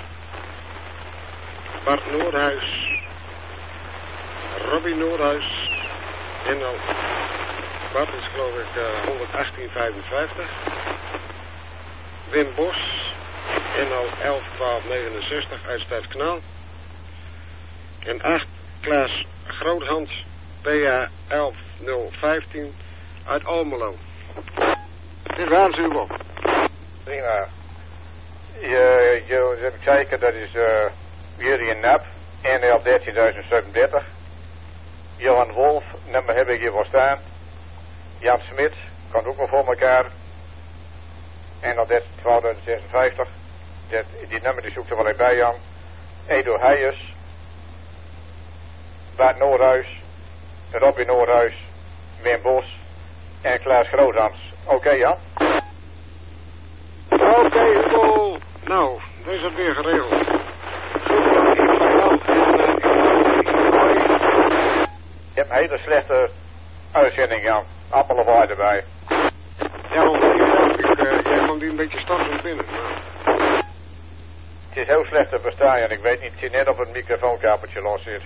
Bart Noordhuis, Robbie Noordhuis, N L, Bart is geloof ik uh, honderdachttien vijfenvijftig. Wim Bos, N L elf twaalf negenenzestig uit Stadskanaal. En acht Klaas Groothans, P A elf nul vijftien uit Almelo. Dit waren ze, Hugo. Prima. Je, je, even kijken, dat is uh, Jurien Nap, N L dertienduizend zevenendertig. Johan Wolf, nummer heb ik hier voor staan. Jan Smit, komt ook wel voor elkaar. N L dertien twaalfduizend zesenvijftig. Dat, die nummer die zoekt er wel even bij, Jan. Edo Heijers. Bart Noordhuis. Robin Noordhuis. Wim Bos. En Klaas Groothans. Oké, okay, Jan? Oké, okay, Hugo. Nou, dat is het weer geregeld. Je hebt een hele slechte uitzending, Jan. Appelwaai erbij. Ja, want ik, uh, jij komt hier een beetje stortend binnen. Maar... Het is heel slecht te verstaan en ik weet niet, het zit net op het microfoonkabeltje los zit.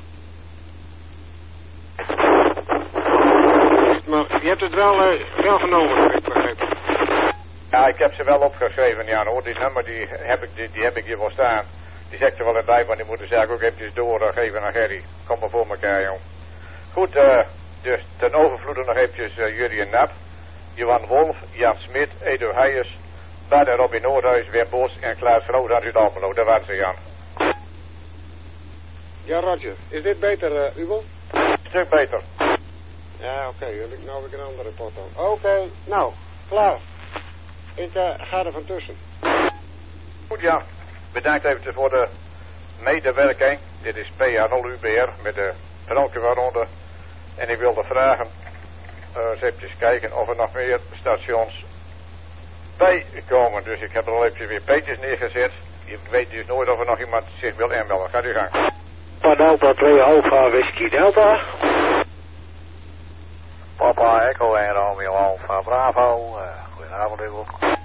Maar je hebt het wel, uh, wel genomen, heb ik begrepen. Ja, ik heb ze wel opgeschreven, Jan, hoor. Die nummer die heb ik, die, die heb ik hier wel staan. Die zet ik er wel in bij, maar die moeten ze eigenlijk ook eventjes doorgeven naar Gerry. Kom maar voor elkaar, jong. Goed, uh, dus ten overvloede nog eventjes uh, Jurien Nap, Johan Wolf, Jan Smit, Edo Heijers, Bart en Robin Noordhuis, Wim Bos en Klaas Vrood uit Almelo. Daar waren ze, Jan. Ja, Roger. Is dit beter, uh, Ubel? Een stuk beter. Ja, oké. Okay. Nou heb ik een andere pot aan. Oké, okay, nou, klaar. Ik uh, ga er van tussen. Goed, Jan. Bedankt even voor de medewerking. Dit is P A nul U B R met de Frankenwaarronde. En ik wilde vragen, uh, eens even kijken of er nog meer stations bij komen. Dus ik heb er al even weer peetjes neergezet. Je weet dus nooit of er nog iemand zich wil inmelden. Gaat u gang. Papa Delta twee Alpha Whisky Delta. Papa Echo en Romeo Alpha Bravo. Uh, goedenavond, Hugo.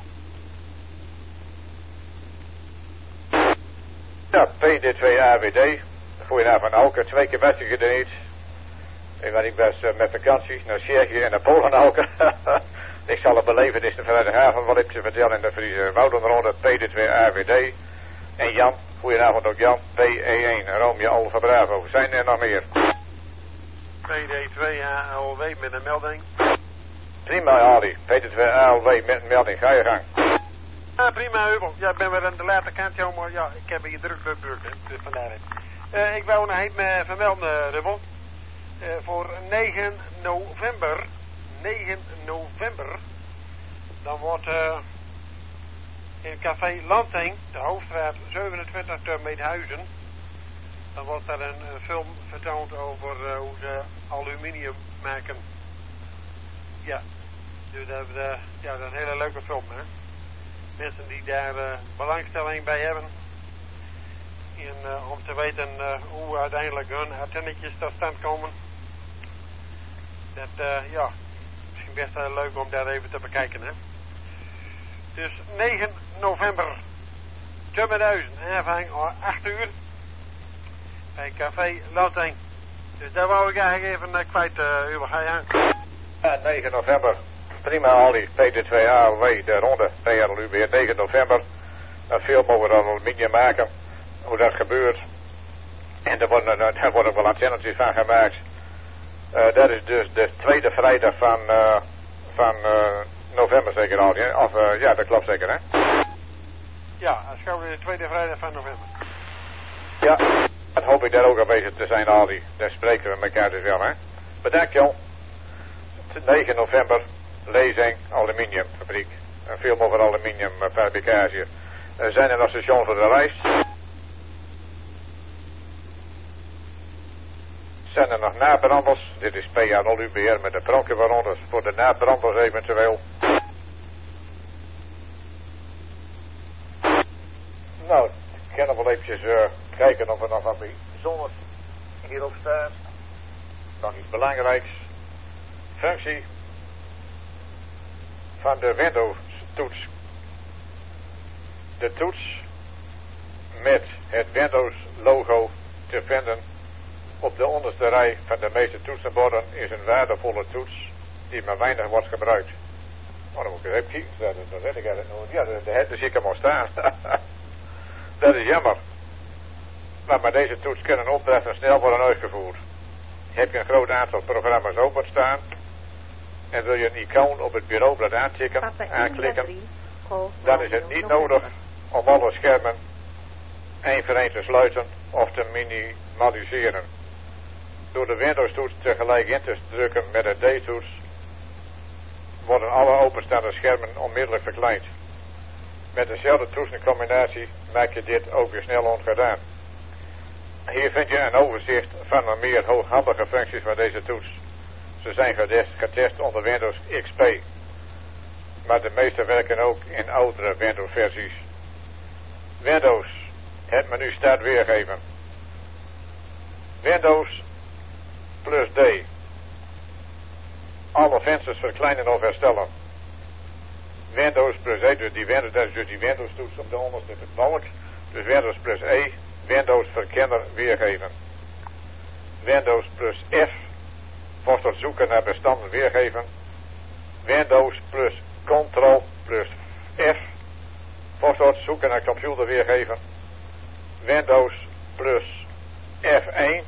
Ja, P D twee A W D. Goedenavond, Alke. Twee keer best ik er niet. Want ik was uh, met vakantie naar Tsjechië en naar Polen, Alke. Ik zal het beleven, dit is de vrijdagavond, wat ik je vertel in de Friese Woudenronde. P D twee A W D. En Jan, goedenavond ook Jan. P E één, Romeo Alpha Bravo. Zijn er nog meer? P D twee A L W met een melding. Prima, Ali. P D twee A L W met een melding. Ga je gang. Ja, prima, Hubel. Ja, ik ben weer aan de late kant, jongen, maar ja, ik heb hier druk druk druk, hè. Dus vandaar. Uh, ik wou nog even vermelden, Rubbel. Uh, voor negen november, negen november, dan wordt uh, in Café Lanting, de Hoofdstraat zevenentwintig te Meedhuizen, dan wordt daar een, een film vertoond over uh, hoe ze aluminium maken. Ja, dus dat, uh, ja, dat is een hele leuke film, hè. Mensen die daar uh, belangstelling bij hebben. En, uh, om te weten uh, hoe uiteindelijk hun antennetjes tot stand komen. Dat, uh, ja, misschien best uh, leuk om daar even te bekijken, hè. Dus negen november, te Meedhuizen, aanvang om acht uur. Bij Café Lanting. Dus daar wou ik eigenlijk even uh, kwijt, uh, Uwe, ga je aan. Ja, negen november. Prima, Ali. P D twee A L W, de ronde. P R L U weer negen november. Een film over aluminium maken. Hoe dat gebeurt. En er worden, er worden wel antennetjes van gemaakt. Uh, dat is dus de tweede vrijdag van, uh, van uh, november zeker al. Hè? Of uh, ja, dat klopt zeker, hè? Ja, dat is gewoon de tweede vrijdag van november. Ja, dat hoop ik daar ook aanwezig te zijn, Ali. Daar spreken we elkaar dus wel, hè? Bedankt, Jan. negen november, lezing, aluminiumfabriek. Een film over aluminiumfabricage. Uh, zijn er nog stations voor de lijst? Zijn er nog nabranders? Dit is P A nul U B R met de Frankenwaarronde voor de nabranders eventueel. Nou, ik kan nog wel eventjes uh, kijken of er nog wat bijzonders hierop staat. Nog iets belangrijks. Functie van de Windows toets. De toets met het Windows logo te vinden op de onderste rij van de meeste toetsenborden is een waardevolle toets die maar weinig wordt gebruikt. Oh, dan moet ik even kijken. Dat is, dat weet ik eigenlijk nog. Ja, de, de het zie ik hem al staan. Dat is jammer. Maar met deze toets kunnen opdrachten snel worden uitgevoerd. Heb je een groot aantal programma's openstaan en wil je een icoon op het bureaublad aantikken, aanklikken, dan is het niet nodig om alle schermen één voor één te sluiten of te minimaliseren. Door de Windows-toets tegelijk in te drukken met de D-toets worden alle openstaande schermen onmiddellijk verkleind. Met dezelfde toetsencombinatie maak je dit ook weer snel ongedaan. Hier vind je een overzicht van de meer hooghandige functies van deze toets. Ze zijn getest onder Windows X P. Maar de meeste werken ook in oudere Windows versies. Windows, het menu staat weergeven. Windows plus D. alle vensters verkleinen of herstellen. Windows plus E, dus die Windows, dat is dus die Windows toets op de onderste balk. Dus Windows plus E, Windows verkenner weergeven. Windows plus F, voor tot zoeken naar bestanden weergeven. Windows plus Ctrl plus F, voor tot zoeken naar computer weergeven. Windows plus F één,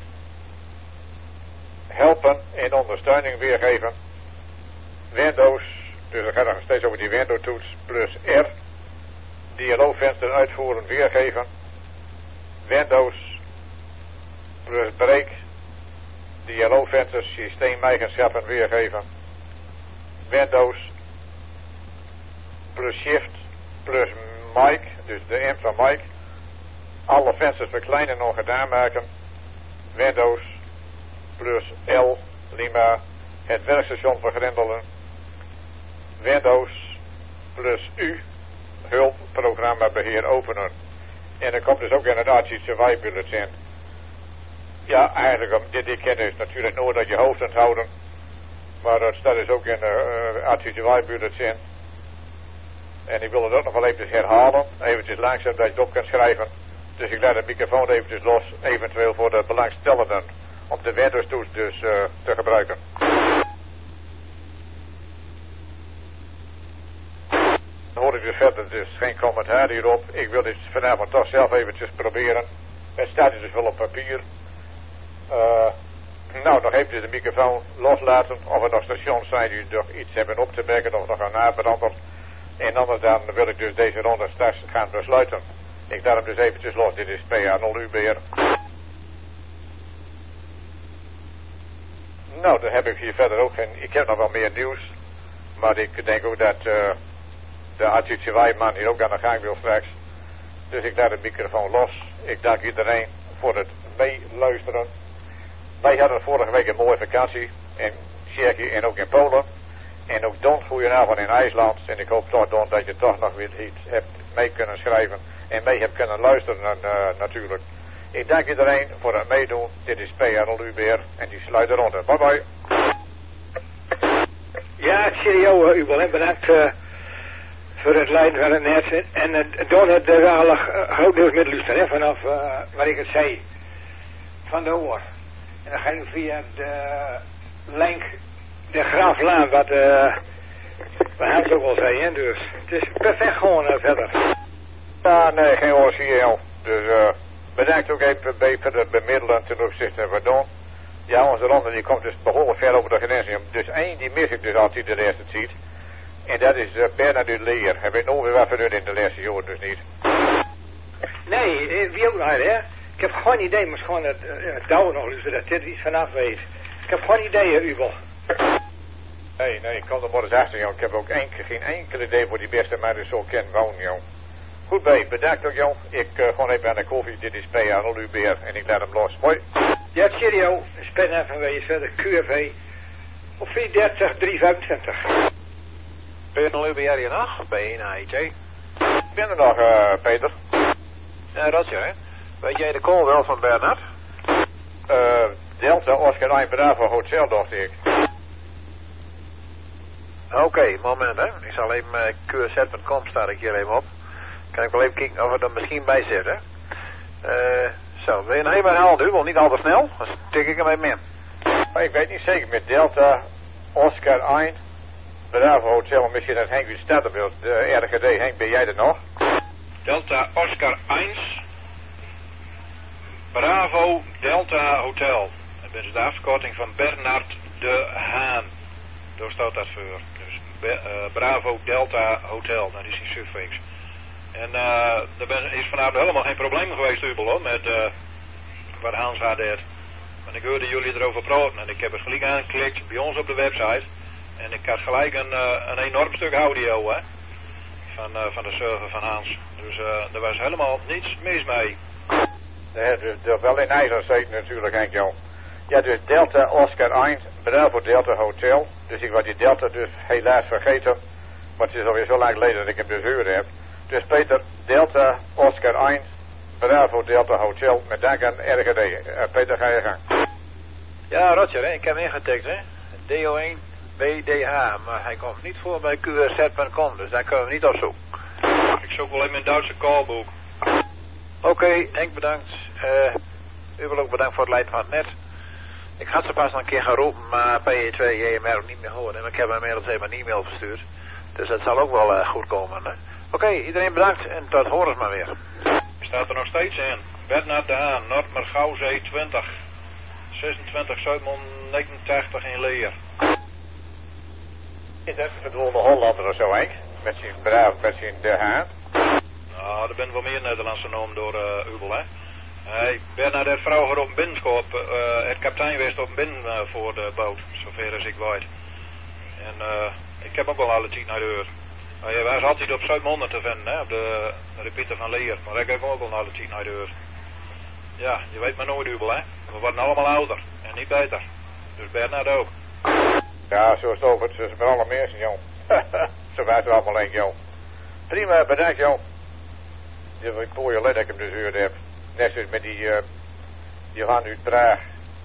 helpen en ondersteuning weergeven. Windows, dus dan gaat het nog steeds over die Windows toets, plus R, dialoogvenster uitvoeren weergeven. Windows plus break, dialoogvensters systeemeigenschappen weergeven. Windows plus shift plus mic, dus de M van mic, alle vensters verkleinen en ongedaan maken. Windows plus L, Lima, het werkstation vergrendelen. Windows plus U, hulpprogramma beheer openen. En dan komt dus ook inderdaad iets survival-bulletin. Ja, eigenlijk, om dit ik ken is natuurlijk nooit dat je hoofd onthouden. Maar dat staat dus ook in de uh, A T survival-bulletin. En ik wil het ook nog wel eventjes herhalen. Eventjes langzaam dat je het op kan schrijven. Dus ik laat de microfoon eventjes los, eventueel voor de belangstellenden. Om de Windows-toets dus uh, te gebruiken. Dan hoor ik dus verder, dus geen commentaar hierop. Ik wil dit vanavond toch zelf eventjes proberen. Het staat dus wel op papier. Uh, nou, nog eventjes de microfoon loslaten. Of er nog stations zijn die nog iets hebben op te merken of nog een nabrander. En anders dan wil ik dus deze ronde straks gaan besluiten. Ik laat hem dus eventjes los. Dit is P A nul U B R. Nou, dan heb ik hier verder ook geen... Ik heb nog wel meer nieuws. Maar ik denk ook dat uh, de A T C Y-man hier ook aan de gang wil straks. Dus ik laat de microfoon los. Ik dank iedereen voor het meeluisteren. Wij hadden vorige week een mooie vakantie in Tsjechië en ook in Polen. En ook Don, goedenavond in IJsland. En ik hoop toch, Don, dat je toch nog weer iets hebt mee kunnen schrijven. En mee hebt kunnen luisteren uh, natuurlijk. Ik dank iedereen voor het meedoen. Dit is P R L U B R en die sluit de ronde. Bye bye. Ja, serieus, uh, Ubel, en bedankt uh, voor het leiden van het net. En uh, Don heeft er wel uh, groot deels met luisteren, hè, vanaf uh, wat ik het zei. Van de oor. En dan ga je via de link, de Graaflaan, wat uh, wat Hans ook al zei, hè, dus. Het is perfect gewoon uh, verder. Ja, nee, geen O C L. Dus uh, bedankt ook even bij voor het bemiddelen ten opzichte van Don. Ja, onze ronde die komt dus behoorlijk ver over de grens. Dus één die mis ik dus altijd de eerste tijd. En dat is uh, Bernard Leer. Hij weet nooit wat voor in de laatste jaren dus niet. Nee, wie ook nog, hè? Ik heb geen idee, maar gewoon het, het douwen nog, dus dat dit iets vanaf weet. Ik heb geen idee, Ubel. Nee, nee, ik kan er maar eens achter, joh. Ik heb ook enkel, geen enkel idee voor die beste man dus zo ken wonen, joh. Goed bij, bedankt ook, joh. Ik uh, gewoon even aan de koffie. Dit is P A nul U B R en ik laat hem los. Hoi. Ja, cheerio. Spen F N W verder Q F V op vier dertig drie vijfentwintig. P A nul U B R hier nog? B één A I T. Ik ben er nog, uh, Peter. Ja, Roger, hè. Weet jij de call wel van Bernard? Uh, Delta Oscar één Bravo Hotel, dacht ik. Oké, okay, moment, hè. Ik zal even uh, Q S Z punt com staat ik hier even op. Kan ik wel even kijken of er er misschien bij zit, hè. Uh, zo, wil je nog even herhalen, u? Wel niet al te snel? Dan tik ik hem even in. Maar ik weet niet zeker, met Delta Oscar één Bravo Hotel, misschien dat Henk u starten wilt. De R G D, Henk, ben jij er nog? Delta Oscar één Bravo Delta Hotel. Dat is de afkorting van Bernard de Haan. Daar staat dat voor. Dus Be uh, Bravo Delta Hotel, dat is die suffix. En uh, er ben, is vanavond helemaal geen probleem geweest, Ubel, hoor, met uh, wat Hans had deed. Want ik hoorde jullie erover praten en ik heb het gelijk aangeklikt bij ons op de website. En ik had gelijk een, uh, een enorm stuk audio, hè. Van, uh, van de server van Hans. Dus uh, er was helemaal niets mis mee. Nee, dus er wel in IJzer zitten natuurlijk, Henk, joh. Ja, dus Delta Oscar één, Bravo Delta Hotel. Dus ik was die Delta dus helaas vergeten. Maar het is alweer zo lang geleden dat ik hem dus gehoord heb. Dus Peter, Delta Oscar één, Bravo Delta Hotel, met dank aan R G D. Uh, Peter, ga je gang. Ja, Roger, hè. Ik heb hem ingetikt, hè. D O één, B D H, maar hij komt niet voor bij Q R Z punt com, dus daar kunnen we niet op zoeken. Ik zoek wel in mijn Duitse callboek. Oké, okay, Henk bedankt. Uh, u wil ook bedankt voor het leiden van het net. Ik had ze pas nog een keer geroepen, maar P E twee J M R ook niet meer horen. En ik heb hem inmiddels even een e-mail verstuurd. Dus dat zal ook wel uh, goed komen. Oké, okay, iedereen bedankt en tot horens maar weer. Staat er nog steeds in. Bernard de Haan, Noord-Mergauwzee twintig. zesentwintig zevenhonderdnegenentachtig in Leer. Is dat verdwolde Hollander of zo, Henk? Met zijn braaf, met zijn de Haan? Nou, er zijn wel meer Nederlandse namen door uh, Ubel, hè. Hey, Bernard heeft vroeger op een binnenschop, uh, het kapitein geweest op een binnen uh, voor de boot, zover als ik weet. En uh, ik heb ook wel alle tijd naar de uur. Hij was altijd op Zuid-Monden te vinden, hè, op de repeater van Leer, maar ik heb ook wel alle tijd naar de uur. Ja, je weet maar nooit Ubel, hè. We worden allemaal ouder en niet beter. Dus Bernard ook. Ja, zo is het over. Ze zijn alle mensen, jong. Zo weten we allemaal één, jong. Prima, bedankt, jong. Je wil een mooie lid dat ik hem dus gehoord heb. Net zoals met die, uh, Johan uit Praag.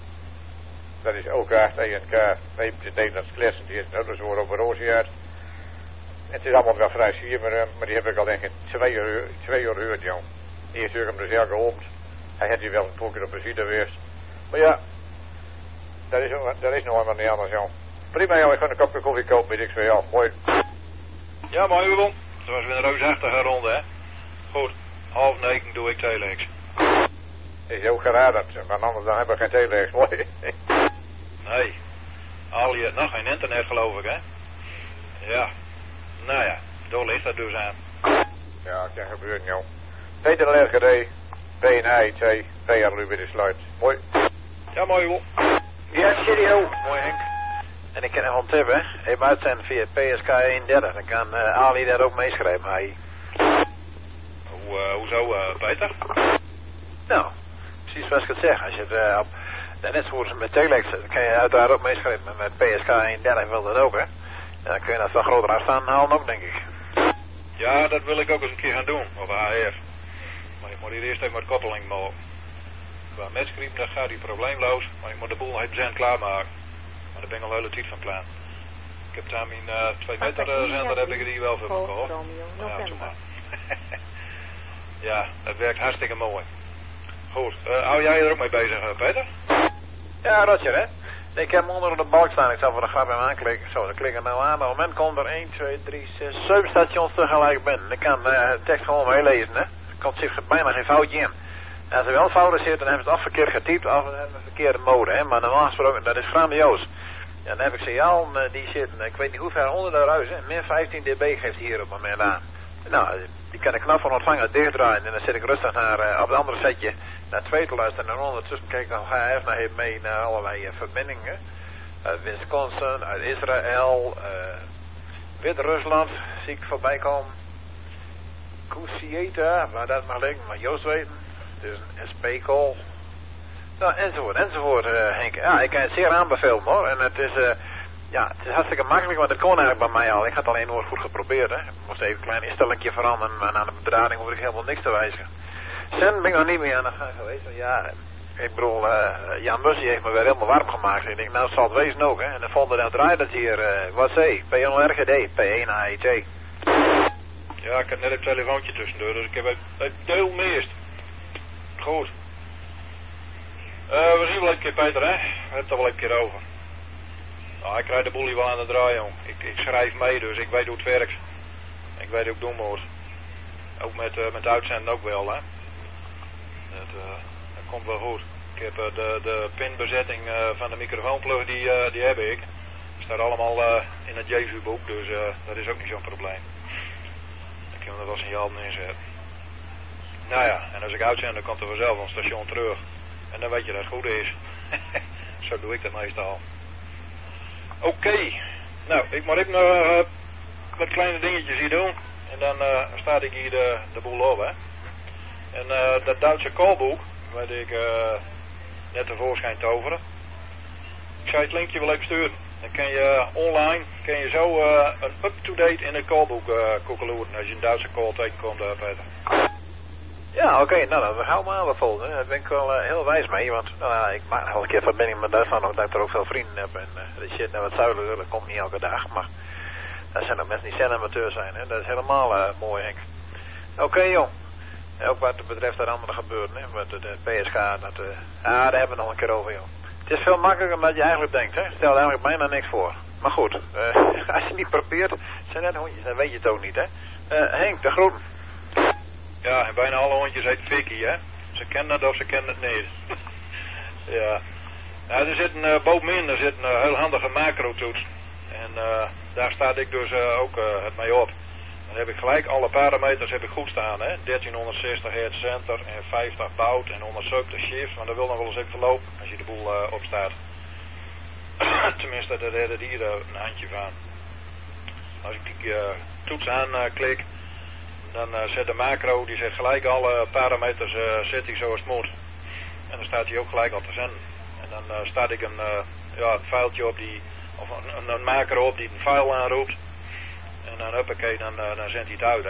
Dat is ook echt E N K. Nee, de Nederlandse klassen, die is nou dus voor op een roosje uit. En het is allemaal wel vrij sier, maar, uh, maar die heb ik al denk ik twee uur, twee uur gehoord, jong. Eerst heb ik hem dus heel geholpen. Hij had hier wel een paar keer op visite geweest. Maar ja, dat is, dat is nog helemaal niet anders, jong. Prima, joh. Ik ga een kopje koffie kopen met X V L. Mooi. Ja, mooi, Ubel. Het was weer een reusachtige ronde, hè. Goed. Half negen doe ik telex. Is ook geraden, maar anders dan hebben we geen telex. Mooi. Nee. Al je nog geen internet, geloof ik, hè. Ja. Nou ja, daar ligt dat dus aan. Ja, dat kan gebeuren, joh. Peter L R G D, P N I T, P R L U bij de sluit. Mooi. Ja, mooi, Ubel. Ja, cheerio. Mooi, Henk. En ik kan nog wel tippen, even uitzenden via P S K eenendertig. Dan kan uh, Ali daar ook meeschrijven, hij. Hoe, uh, hoezo, uh, Peter? Nou, precies wat ik het zeg. Als je het uh, op, net zoals met Telex, dan kan je uiteraard ook meeschrijven. Maar met P S K eenendertig wil dat ook, hè. En dan kun je dat van grotere afstand halen ook, denk ik. Ja, dat wil ik ook eens een keer gaan doen, op H F. Maar ik moet hier eerst even wat koppeling maken. Qua metskriep, dan gaat die probleemloos. Maar ik moet de boel even zijn klaarmaken. Maar daar ben ik al de hele tijd van plan. Ik heb daar mijn uh, twee meter uh, zender, heb ik er hier wel voor gekocht. Ja, doe maar. Ja, dat werkt hartstikke mooi. Goed, uh, hou jij er ook mee bezig, uh, Peter? Ja, Roger, hè. Ik heb hem onder de balk staan, ik zal voor de grap hem aanklikken. Zo, dan klik ik nou aan. Op het moment komt er één, twee, drie, zes, zeven stations tegelijk binnen. Ik kan uh, de tekst gewoon meelezen, hè. Er komt zich bijna geen foutje in. En als er wel fouten zitten, dan hebben ze het of verkeerd getypt of een verkeerde mode, hè. Maar normaal gesproken, dat is grandioos. Ja, dan heb ik signaal, uh, die zitten, ik weet niet hoe ver onder de ruis, hè. Min vijftien dB geeft hier op het moment aan. Nou, die kan de knop van ontvanger dichtdraaien en dan zit ik rustig naar, uh, op het andere setje naar twee te luisteren. En ondertussen kijk ik nog H F naar even mee naar allerlei uh, verbindingen. Uit Wisconsin, uit Israël, uh, Wit-Rusland zie ik voorbij komen. Kusieta, waar dat mag liggen, maar Joost weten. Dus een S P-call. Nou, enzovoort, enzovoort, uh, Henk. Ja, ik kan het zeer aanbevelen, hoor. En het is, uh, ja, het is hartstikke makkelijk, want het kon eigenlijk bij mij al. Ik had alleen nooit goed geprobeerd, hè. Ik moest even een klein instellingje veranderen, maar aan de bedrading hoef ik helemaal niks te wijzigen. Sen ben ik nog niet meer aan de gang geweest, want ja, ik bedoel, uh, Jan Mussie heeft me weer helemaal warm gemaakt. Ik denk, nou, het zal het wezen ook, hè. En dan vond hij, draait het hier, uh, wat zei P N R G D, P één A I T. Ja, ik heb net een telefoontje tussendoor, dus ik heb het, het deel meest. Goed. Uh, we zien wel een keer, Peter, hè? We hebben het er wel een keer over. Nou, ik krijg de boel hier wel aan de draai, jong. Ik, ik schrijf mee, dus ik weet hoe het werkt. Ik weet hoe ik doen moet. Ook met, uh, met uitzenden ook wel, hè. Dat, uh, dat komt wel goed. Ik heb uh, de, de pinbezetting uh, van de microfoonplug, die, uh, die heb ik. Die staat allemaal uh, in het Jezu-boek, dus uh, dat is ook niet zo'n probleem. Dan kunnen we er wel signaal in zetten. Nou ja, en als ik uitzend, dan komt er vanzelf een station terug. En dan weet je dat het goed is. Zo doe ik dat meestal. Oké. Okay. Nou, ik moet even nog uh, wat kleine dingetjes hier doen. En dan uh, staat ik hier de, de boel op, hè. En uh, dat Duitse callboek, weet ik uh, net tevoorschijn toveren. Ik zou je het linkje wel even sturen. Dan kan je online, kan je zo uh, een up-to-date in het callboek uh, koekeloeren. Als je een Duitse call tegenkomt, uh, Peter. Ja, oké, okay, nou, dat gaan we aanbevolen. Hè. Daar ben ik wel uh, heel wijs mee, want uh, ik maak nog wel een keer verbinding met Duitsland, omdat ik er ook veel vrienden heb. En uh, dat shit naar wat zuidelijker, dat komt niet elke dag, maar dat zijn ook mensen die amateur zijn, hè. Dat is helemaal uh, mooi, Henk. Oké, okay, joh. En ook wat betreft dat andere gebeuren, hè, met de, de P S K, dat, uh, ah, daar hebben we nog een keer over, joh. Het is veel makkelijker dan je eigenlijk denkt, hè. Stel eigenlijk bijna niks voor. Maar goed, uh, als je het niet probeert, het zijn net hondjes, dan weet je het ook niet, hè. Uh, Henk, de groeten. Ja, en bijna alle hondjes heet Vicky, hè. Ze kennen het of ze kennen het niet. Ja. Nou, er zit een uh, bovenin, er zit een uh, heel handige macro-toets. En uh, daar staat ik dus uh, ook uh, het mee op. Dan heb ik gelijk alle parameters heb ik goed staan, hè. dertienhonderdzestig hertz center en vijftig bout en honderdzeventig shift. Want dat wil nog wel eens even verlopen als je de boel uh, opstaat. Tenminste, daar redden die er een handje van. Als ik die uh, toets aanklik, uh, dan uh, zet de macro, die zet gelijk alle parameters uh, zet hij zoals het moet. En dan staat hij ook gelijk al te zenden. En dan uh, staat ik een, uh, ja, een filetje op die, of een, een macro op die een file aanroept. En dan huppakee, dan, uh, dan zendt hij het uit, hè.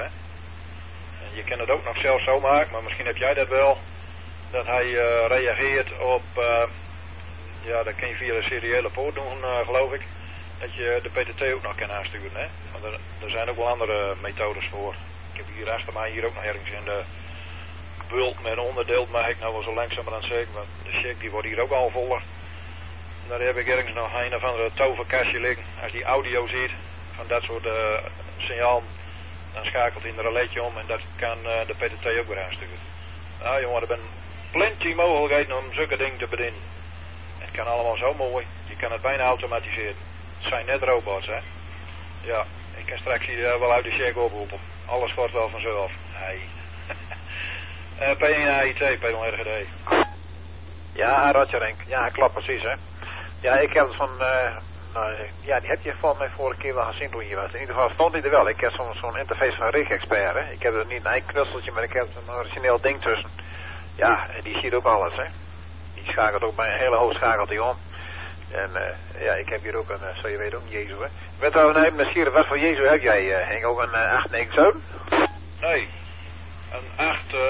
En je kan het ook nog zelf zo maken, maar misschien heb jij dat wel. Dat hij uh, reageert op, uh, ja, dat kun je via de seriële poort doen, uh, geloof ik. Dat je de P T T ook nog kan aansturen, hè. Want er, er zijn ook wel andere methodes voor. Ik heb hier achter mij hier ook nog ergens in de bult met een onderdeel, maar ik nou wel zo langzamerhand zeker, want de check die wordt hier ook al voller. En daar heb ik ergens nog een of andere toverkastje liggen. Als die audio ziet van dat soort uh, signaal, dan schakelt hij een reletje om en dat kan uh, de P T T ook weer aansturen. Nou jongen, er zijn plenty mogelijkheden om zulke dingen te bedienen. Het kan allemaal zo mooi, je kan het bijna automatiseren. Het zijn net robots, hè. Ja, ik kan straks hier uh, wel uit de check oproepen. Alles wordt wel vanzelf. Nee. uh, P één A I T, P nul R G D. Ja, Roger Henk. Ja, klopt precies, hè. Ja, ik heb het van, uh, nou, ja, die heb je volgens mij vorige keer wel gezien toen je was. In ieder geval stond hij er wel. Ik heb zo'n zo'n interface van Rig Expert, hè. Ik heb er niet een eigen knutseltje, maar ik heb er een origineel ding tussen. Ja, en die ziet ook alles, hè. Die schakelt ook bij een hele hoog schakelt hij om. En uh, ja, ik heb hier ook een, uh, zo je weet ook, een Jezu, hè. Ik ben trouwens even nieuwsgierig, wat voor Jezu heb jij, uh, Henk? Ook een uh, acht negen zeven? Nee, een acht, uh...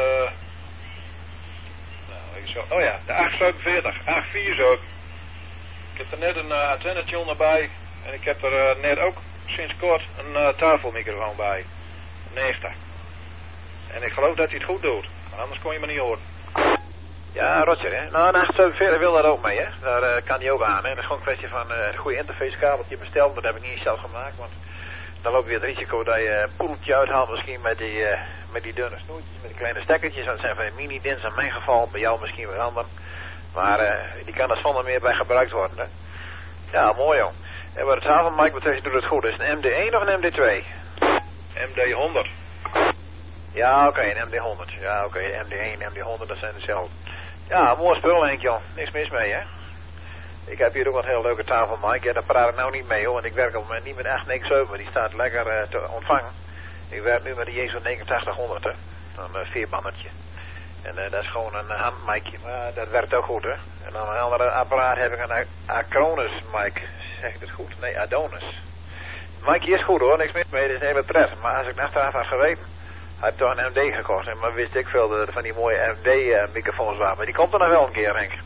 nou, ik zo... oh ja, de acht zevenenveertig, acht vier zo. Ik heb er net een uh, antennetje erbij en ik heb er uh, net ook sinds kort een uh, tafelmicrofoon bij, negentig. En ik geloof dat hij het goed doet, maar anders kon je me niet horen. Ja, Roger, hè. Nou, een acht zevenenveertig wil daar ook mee, hè. Daar uh, kan hij ook aan, hè. Dat is gewoon een kwestie van uh, een goede interfacekabeltje besteld, maar dat heb ik niet zelf gemaakt, want dan loop je weer het risico dat je een poeltje uithaalt misschien met die, uh, met die dunne snoertjes, met die kleine stekkertjes. Dat zijn van die mini-dins in mijn geval, bij jou misschien weer ander. Maar uh, die kan er zonder meer bij gebruikt worden, hè. Ja, mooi, joh. En wat het havenmic betreft doet het goed. Is het een M D één of een M D twee? M D honderd. Ja, oké, okay, een M D honderd. Ja, oké, okay, M D één, M D honderd, dat zijn dezelfde. Ja, mooi spul, Henk, joh. Niks mis mee, hè. Ik heb hier ook een heel leuke tafel, Mike. Ja, daar praat ik nou niet mee, hoor. Want ik werk op het moment niet met acht negen zeven. Die staat lekker uh, te ontvangen. Ik werk nu met de Jezu negenentachtighonderd, hè. Een uh, vierbannetje. En uh, dat is gewoon een handmicje. Maar uh, dat werkt ook goed, hè. En dan een andere apparaat heb ik een Acronis mic. Zeg ik het goed? Nee, Adonis. Mike is goed, hoor. Niks mis mee. Dat is een hele pret. Maar als ik achteraf had geweten, had ik toch een M D gekocht. En maar wist ik veel de, van die mooie M D-microfoons waren. Maar die komt er nog wel een keer, Henk.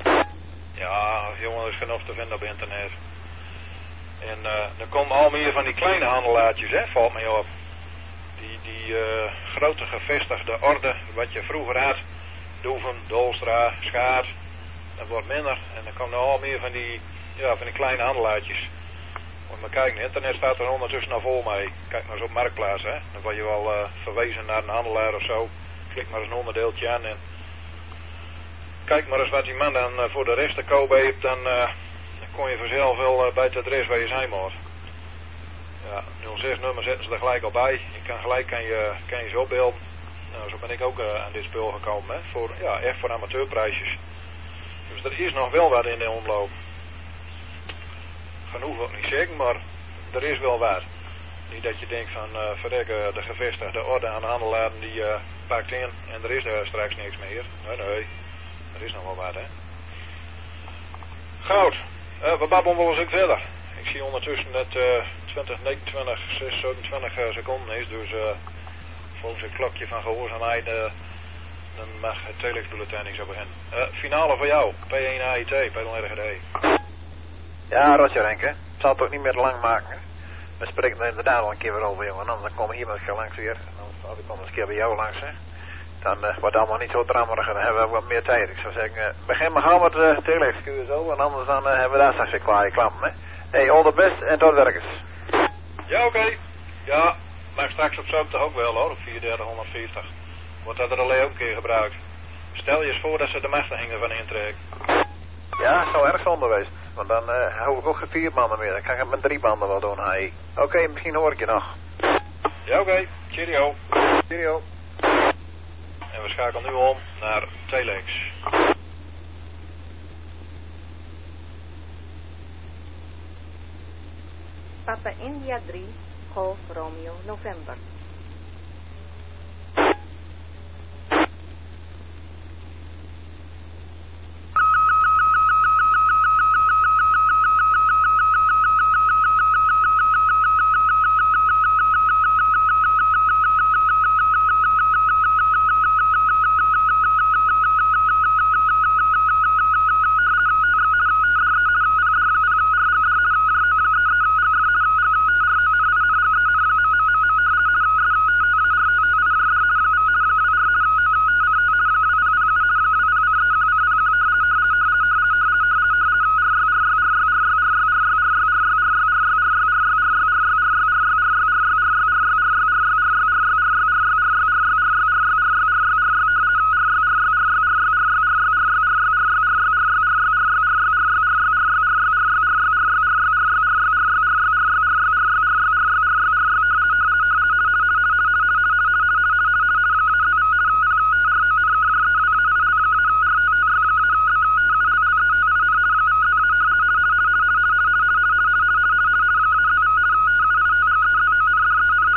Ja, jongen, er is genoeg te vinden op internet. En uh, er komen al meer van die kleine handelaartjes, hè, valt mij op. Die, die uh, grote gevestigde orde, wat je vroeger had, Doeven, Dolstra, Schaart, dat wordt minder. En dan komen er al meer van die, ja, van die kleine handelaartjes. Moet maar kijken, internet staat er ondertussen al vol mee. Kijk maar eens op Marktplaats, hè. Dan word je wel uh, verwezen naar een handelaar of zo. Klik maar eens een onderdeeltje aan en kijk maar eens wat die man dan uh, voor de rest te koop heeft, dan, uh, dan kom je vanzelf wel uh, bij het adres waar je zijn moet. Ja, nul zes nummer zetten ze er gelijk al bij. Je kan gelijk kan je, kan je ze opbeelden. Nou, zo ben ik ook uh, aan dit spul gekomen, hè. Voor, ja, echt voor amateurprijsjes. Dus er is nog wel wat in de omloop. Genoeg wil ik niet zeggen, maar er is wel wat. Niet dat je denkt van, uh, verrekken, de gevestigde orde aan de handelaar die uh, pakt in en er is er straks niks meer. Nee, nee. Er is nog wel wat, hè. Goed. Uh, we babbelen wel eens ook verder. Ik zie ondertussen dat uh, twintig, negenentwintig, zevenentwintig uh, seconden is. Dus uh, volgens het klokje van gehoorzaamheid uh, Dan mag het telex-bulletin niet zo beginnen. Uh, finale voor jou. P één A I T, Pedal R G D. Ja, Roger Renke. Het zal het ook niet meer te lang maken. We spreken er inderdaad al een keer weer over, jongen. Dan komen hier met elkaar langs weer. Dan kom ik eens een keer bij jou langs, hè. Dan uh, wordt het allemaal niet zo drammerig en dan hebben we wat meer tijd. Ik zou zeggen, uh, begin maar gauw met de uh, telex Q S O en anders dan uh, hebben we daar straks weer klaar in klampen, hè. Hey, all the best en tot werkers. Ja, oké. Okay. Ja, maar straks op zo'n toch ook wel, hoor, op vierentachtig honderdvijftig. Wordt dat er alleen ook een keer gebruikt. Stel je eens voor dat ze de machtiging ervan intrekken. Ja, het zou erg zonde wezen. Want dan uh, hou ik ook geen vier banden meer. Dan kan ik het met drie banden wel doen, H I. Oké, okay, misschien hoor ik je nog. Ja, oké. Okay. Cheerio. Cheerio. En we schakelen nu om naar telex. Papa India drie, Golf Romeo November.